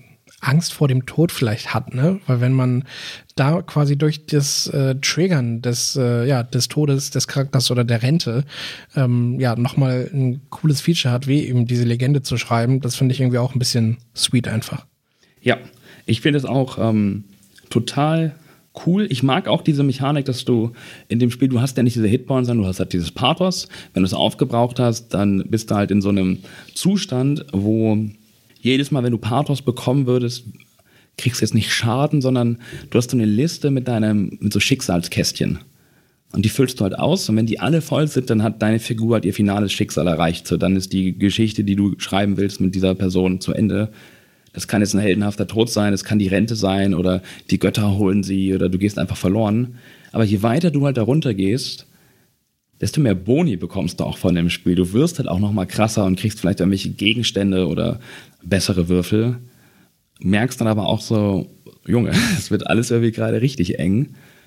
Angst vor dem Tod vielleicht hat, ne? Weil wenn man da quasi durch das Triggern des Todes des Charakters oder der Rente nochmal ein cooles Feature hat, wie eben diese Legende zu schreiben, das finde ich irgendwie auch ein bisschen sweet einfach. Ja, ich finde es auch total cool. Ich mag auch diese Mechanik, dass du in dem Spiel, du hast ja nicht diese Hitpoints, sondern du hast halt dieses Pathos. Wenn du es aufgebraucht hast, dann bist du halt in so einem Zustand, wo jedes Mal, wenn du Pathos bekommen würdest, kriegst du jetzt nicht Schaden, sondern du hast so eine Liste mit so Schicksalskästchen. Und die füllst du halt aus. Und wenn die alle voll sind, dann hat deine Figur halt ihr finales Schicksal erreicht. So, dann ist die Geschichte, die du schreiben willst mit dieser Person zu Ende. Das kann jetzt ein heldenhafter Tod sein, es kann die Rente sein oder die Götter holen sie oder du gehst einfach verloren. Aber je weiter du halt da runter gehst, desto mehr Boni bekommst du auch von dem Spiel. Du wirst halt auch noch mal krasser und kriegst vielleicht irgendwelche Gegenstände oder bessere Würfel. Merkst dann aber auch so, Junge, es wird alles irgendwie gerade richtig eng.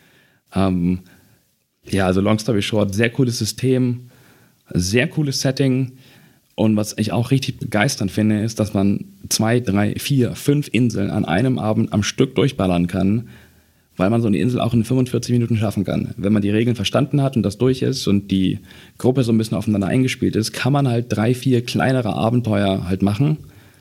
Also long story short, sehr cooles System, sehr cooles Setting. Und was ich auch richtig begeisternd finde, ist, dass man 2, 3, 4, 5 Inseln an einem Abend am Stück durchballern kann, weil man so eine Insel auch in 45 Minuten schaffen kann. Wenn man die Regeln verstanden hat und das durch ist und die Gruppe so ein bisschen aufeinander eingespielt ist, kann man halt 3, 4 kleinere Abenteuer halt machen,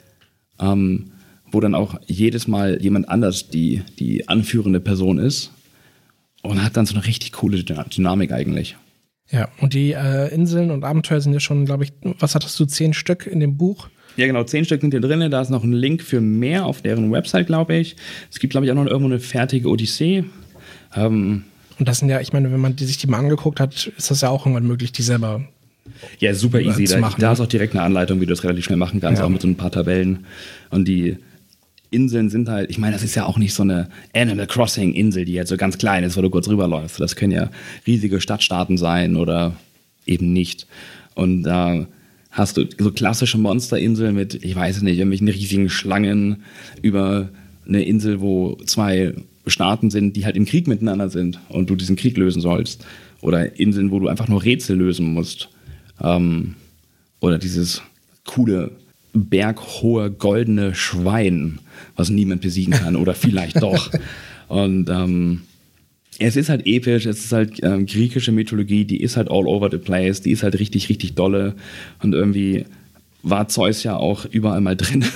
wo dann auch jedes Mal jemand anders die anführende Person ist und hat dann so eine richtig coole Dynamik eigentlich. Ja, und die Inseln und Abenteuer sind ja schon, glaube ich, was hattest du, 10 Stück in dem Buch? Ja, genau, 10 Stück sind hier drin. Da ist noch ein Link für mehr auf deren Website, glaube ich. Es gibt, glaube ich, auch noch irgendwo eine fertige Odyssee. Und das sind ja, ich meine, wenn man sich die mal angeguckt hat, ist das ja auch irgendwann möglich, die selber super easy. zu machen. Da ist auch direkt eine Anleitung, wie du das relativ schnell machen kannst, auch mit so ein paar Tabellen. Und die Inseln sind halt, ich meine, das ist ja auch nicht so eine Animal Crossing Insel, die jetzt so ganz klein ist, wo du kurz rüberläufst. Das können ja riesige Stadtstaaten sein oder eben nicht. Und da hast du so klassische Monsterinseln mit, ich weiß nicht, irgendwelchen riesigen Schlangen über eine Insel, wo 2 Staaten sind, die halt im Krieg miteinander sind und du diesen Krieg lösen sollst. Oder Inseln, wo du einfach nur Rätsel lösen musst. Oder dieses coole berghohe goldene Schwein, was niemand besiegen kann oder vielleicht doch. Und es ist halt episch, es ist halt griechische Mythologie, die ist halt all over the place, die ist halt richtig, richtig dolle und irgendwie war Zeus ja auch überall mal drin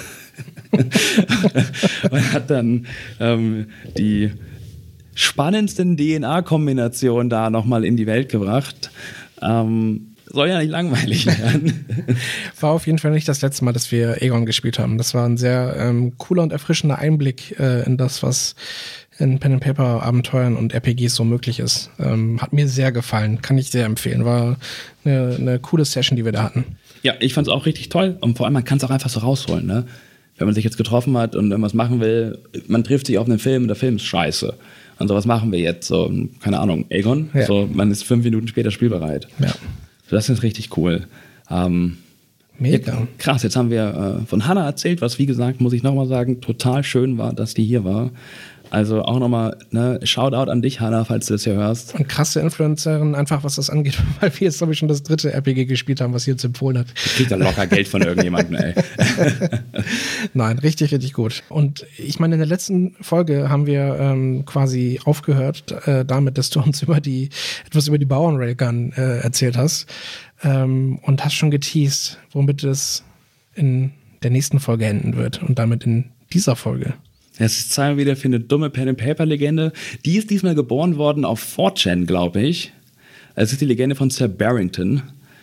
und hat dann die spannendsten DNA-Kombinationen da nochmal in die Welt gebracht. Soll ja nicht langweilig werden. War auf jeden Fall nicht das letzte Mal, dass wir Aegon gespielt haben. Das war ein sehr cooler und erfrischender Einblick in das, was in Pen-and-Paper-Abenteuern und RPGs so möglich ist. Hat mir sehr gefallen, kann ich sehr empfehlen. War eine coole Session, die wir da hatten. Ja, ich fand es auch richtig toll und vor allem, man kann es auch einfach so rausholen, ne? Wenn man sich jetzt getroffen hat und irgendwas machen will, man trifft sich auf einen Film und der Film ist scheiße. Und so, was machen wir jetzt? So, keine Ahnung, Aegon? Ja. So, man ist 5 Minuten später spielbereit. Ja. Das ist richtig cool. Mega. Krass, jetzt haben wir von Hannah erzählt, was, wie gesagt, muss ich nochmal sagen, total schön war, dass die hier war. Also auch nochmal, ne, Shoutout an dich, Hannah, falls du das hier hörst. Und krasse Influencerin, einfach was das angeht, weil wir jetzt, glaube ich, schon das 3. RPG gespielt haben, was sie uns empfohlen hat. Du kriegst dann locker Geld von irgendjemandem, ey. Nein, richtig, richtig gut. Und ich meine, in der letzten Folge haben wir quasi aufgehört damit, dass du uns etwas über die Bauern-Railgun erzählt hast und hast schon geteased, womit es in der nächsten Folge enden wird und damit in dieser Folge. Es ist Zeit wieder für eine dumme Pen-and-Paper-Legende. Die ist diesmal geboren worden auf 4chan, glaube ich. Es ist die Legende von Sir Barrington.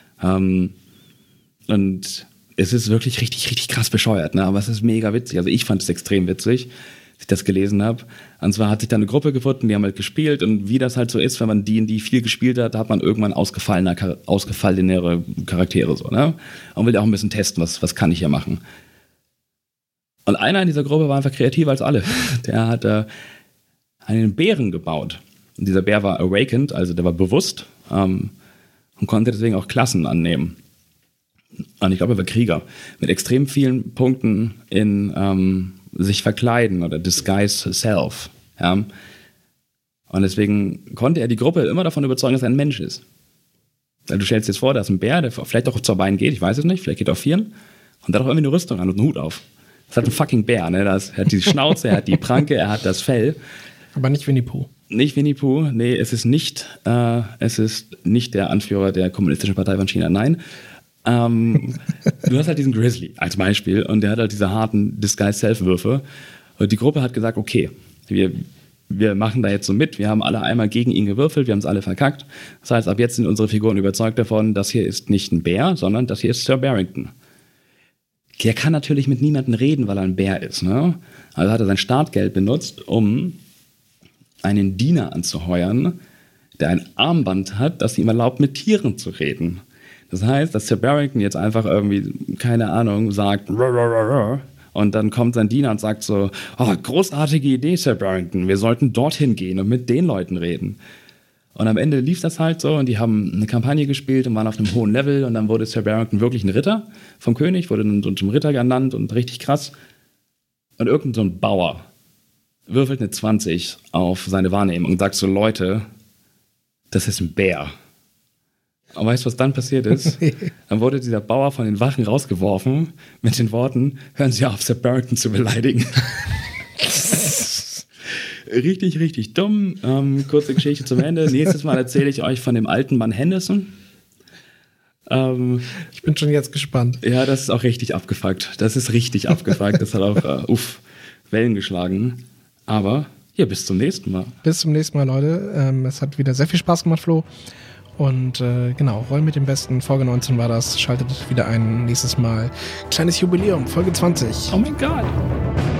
Und es ist wirklich richtig, richtig krass bescheuert, ne? Aber es ist mega witzig. Also ich fand es extrem witzig, als ich das gelesen habe. Und zwar hat sich da eine Gruppe gefunden, die haben halt gespielt. Und wie das halt so ist, wenn man D&D viel gespielt hat, hat man irgendwann ausgefallenere Charaktere, so, ne? Und will auch ein bisschen testen, was kann ich hier machen. Und einer in dieser Gruppe war einfach kreativer als alle. Der hat einen Bären gebaut. Und dieser Bär war awakened, also der war bewusst und konnte deswegen auch Klassen annehmen. Und ich glaube, er war Krieger. Mit extrem vielen Punkten in sich verkleiden oder disguise self. Ja? Und deswegen konnte er die Gruppe immer davon überzeugen, dass er ein Mensch ist. Weil du stellst dir jetzt vor, da ist ein Bär, der vielleicht auch auf 2 Beinen geht, ich weiß es nicht, vielleicht geht er auf 4. Und der hat auch irgendwie eine Rüstung an und einen Hut auf. Das hat ein fucking Bär, ne? Er hat die Schnauze, er hat die Pranke, er hat das Fell. Aber nicht Winnie Pooh. Nicht Winnie Pooh, nee, es ist nicht der Anführer der Kommunistischen Partei von China, nein. Du hast halt diesen Grizzly als Beispiel und der hat halt diese harten Disguise-Self-Würfe. Und die Gruppe hat gesagt, okay, wir machen da jetzt so mit, wir haben alle einmal gegen ihn gewürfelt, wir haben es alle verkackt. Das heißt, ab jetzt sind unsere Figuren überzeugt davon, das hier ist nicht ein Bär, sondern das hier ist Sir Barrington. Der kann natürlich mit niemandem reden, weil er ein Bär ist, ne? Also hat er sein Startgeld benutzt, um einen Diener anzuheuern, der ein Armband hat, das ihm erlaubt, mit Tieren zu reden. Das heißt, dass Sir Barrington jetzt einfach irgendwie, keine Ahnung, sagt und dann kommt sein Diener und sagt so, oh, großartige Idee, Sir Barrington, wir sollten dorthin gehen und mit den Leuten reden. Und am Ende lief das halt so und die haben eine Kampagne gespielt und waren auf einem hohen Level und dann wurde Sir Barrington wirklich ein Ritter vom König, wurde dann so zum Ritter ernannt und richtig krass. Und irgend so ein Bauer würfelt eine 20 auf seine Wahrnehmung und sagt so, Leute, das ist ein Bär. Und weißt du, was dann passiert ist? Dann wurde dieser Bauer von den Wachen rausgeworfen mit den Worten, hören Sie auf, Sir Barrington zu beleidigen. Richtig, richtig dumm. Kurze Geschichte zum Ende. Nächstes Mal erzähle ich euch von dem alten Mann Henderson. Ich bin schon jetzt gespannt. Ja, das ist auch richtig abgefuckt. Das ist richtig abgefuckt. Das hat auch Wellen geschlagen. Aber ja, bis zum nächsten Mal. Bis zum nächsten Mal, Leute. Es hat wieder sehr viel Spaß gemacht, Flo. Und genau, Rollen mit dem Besten. Folge 19 war das. Schaltet wieder ein nächstes Mal. Kleines Jubiläum, Folge 20. Oh mein Gott.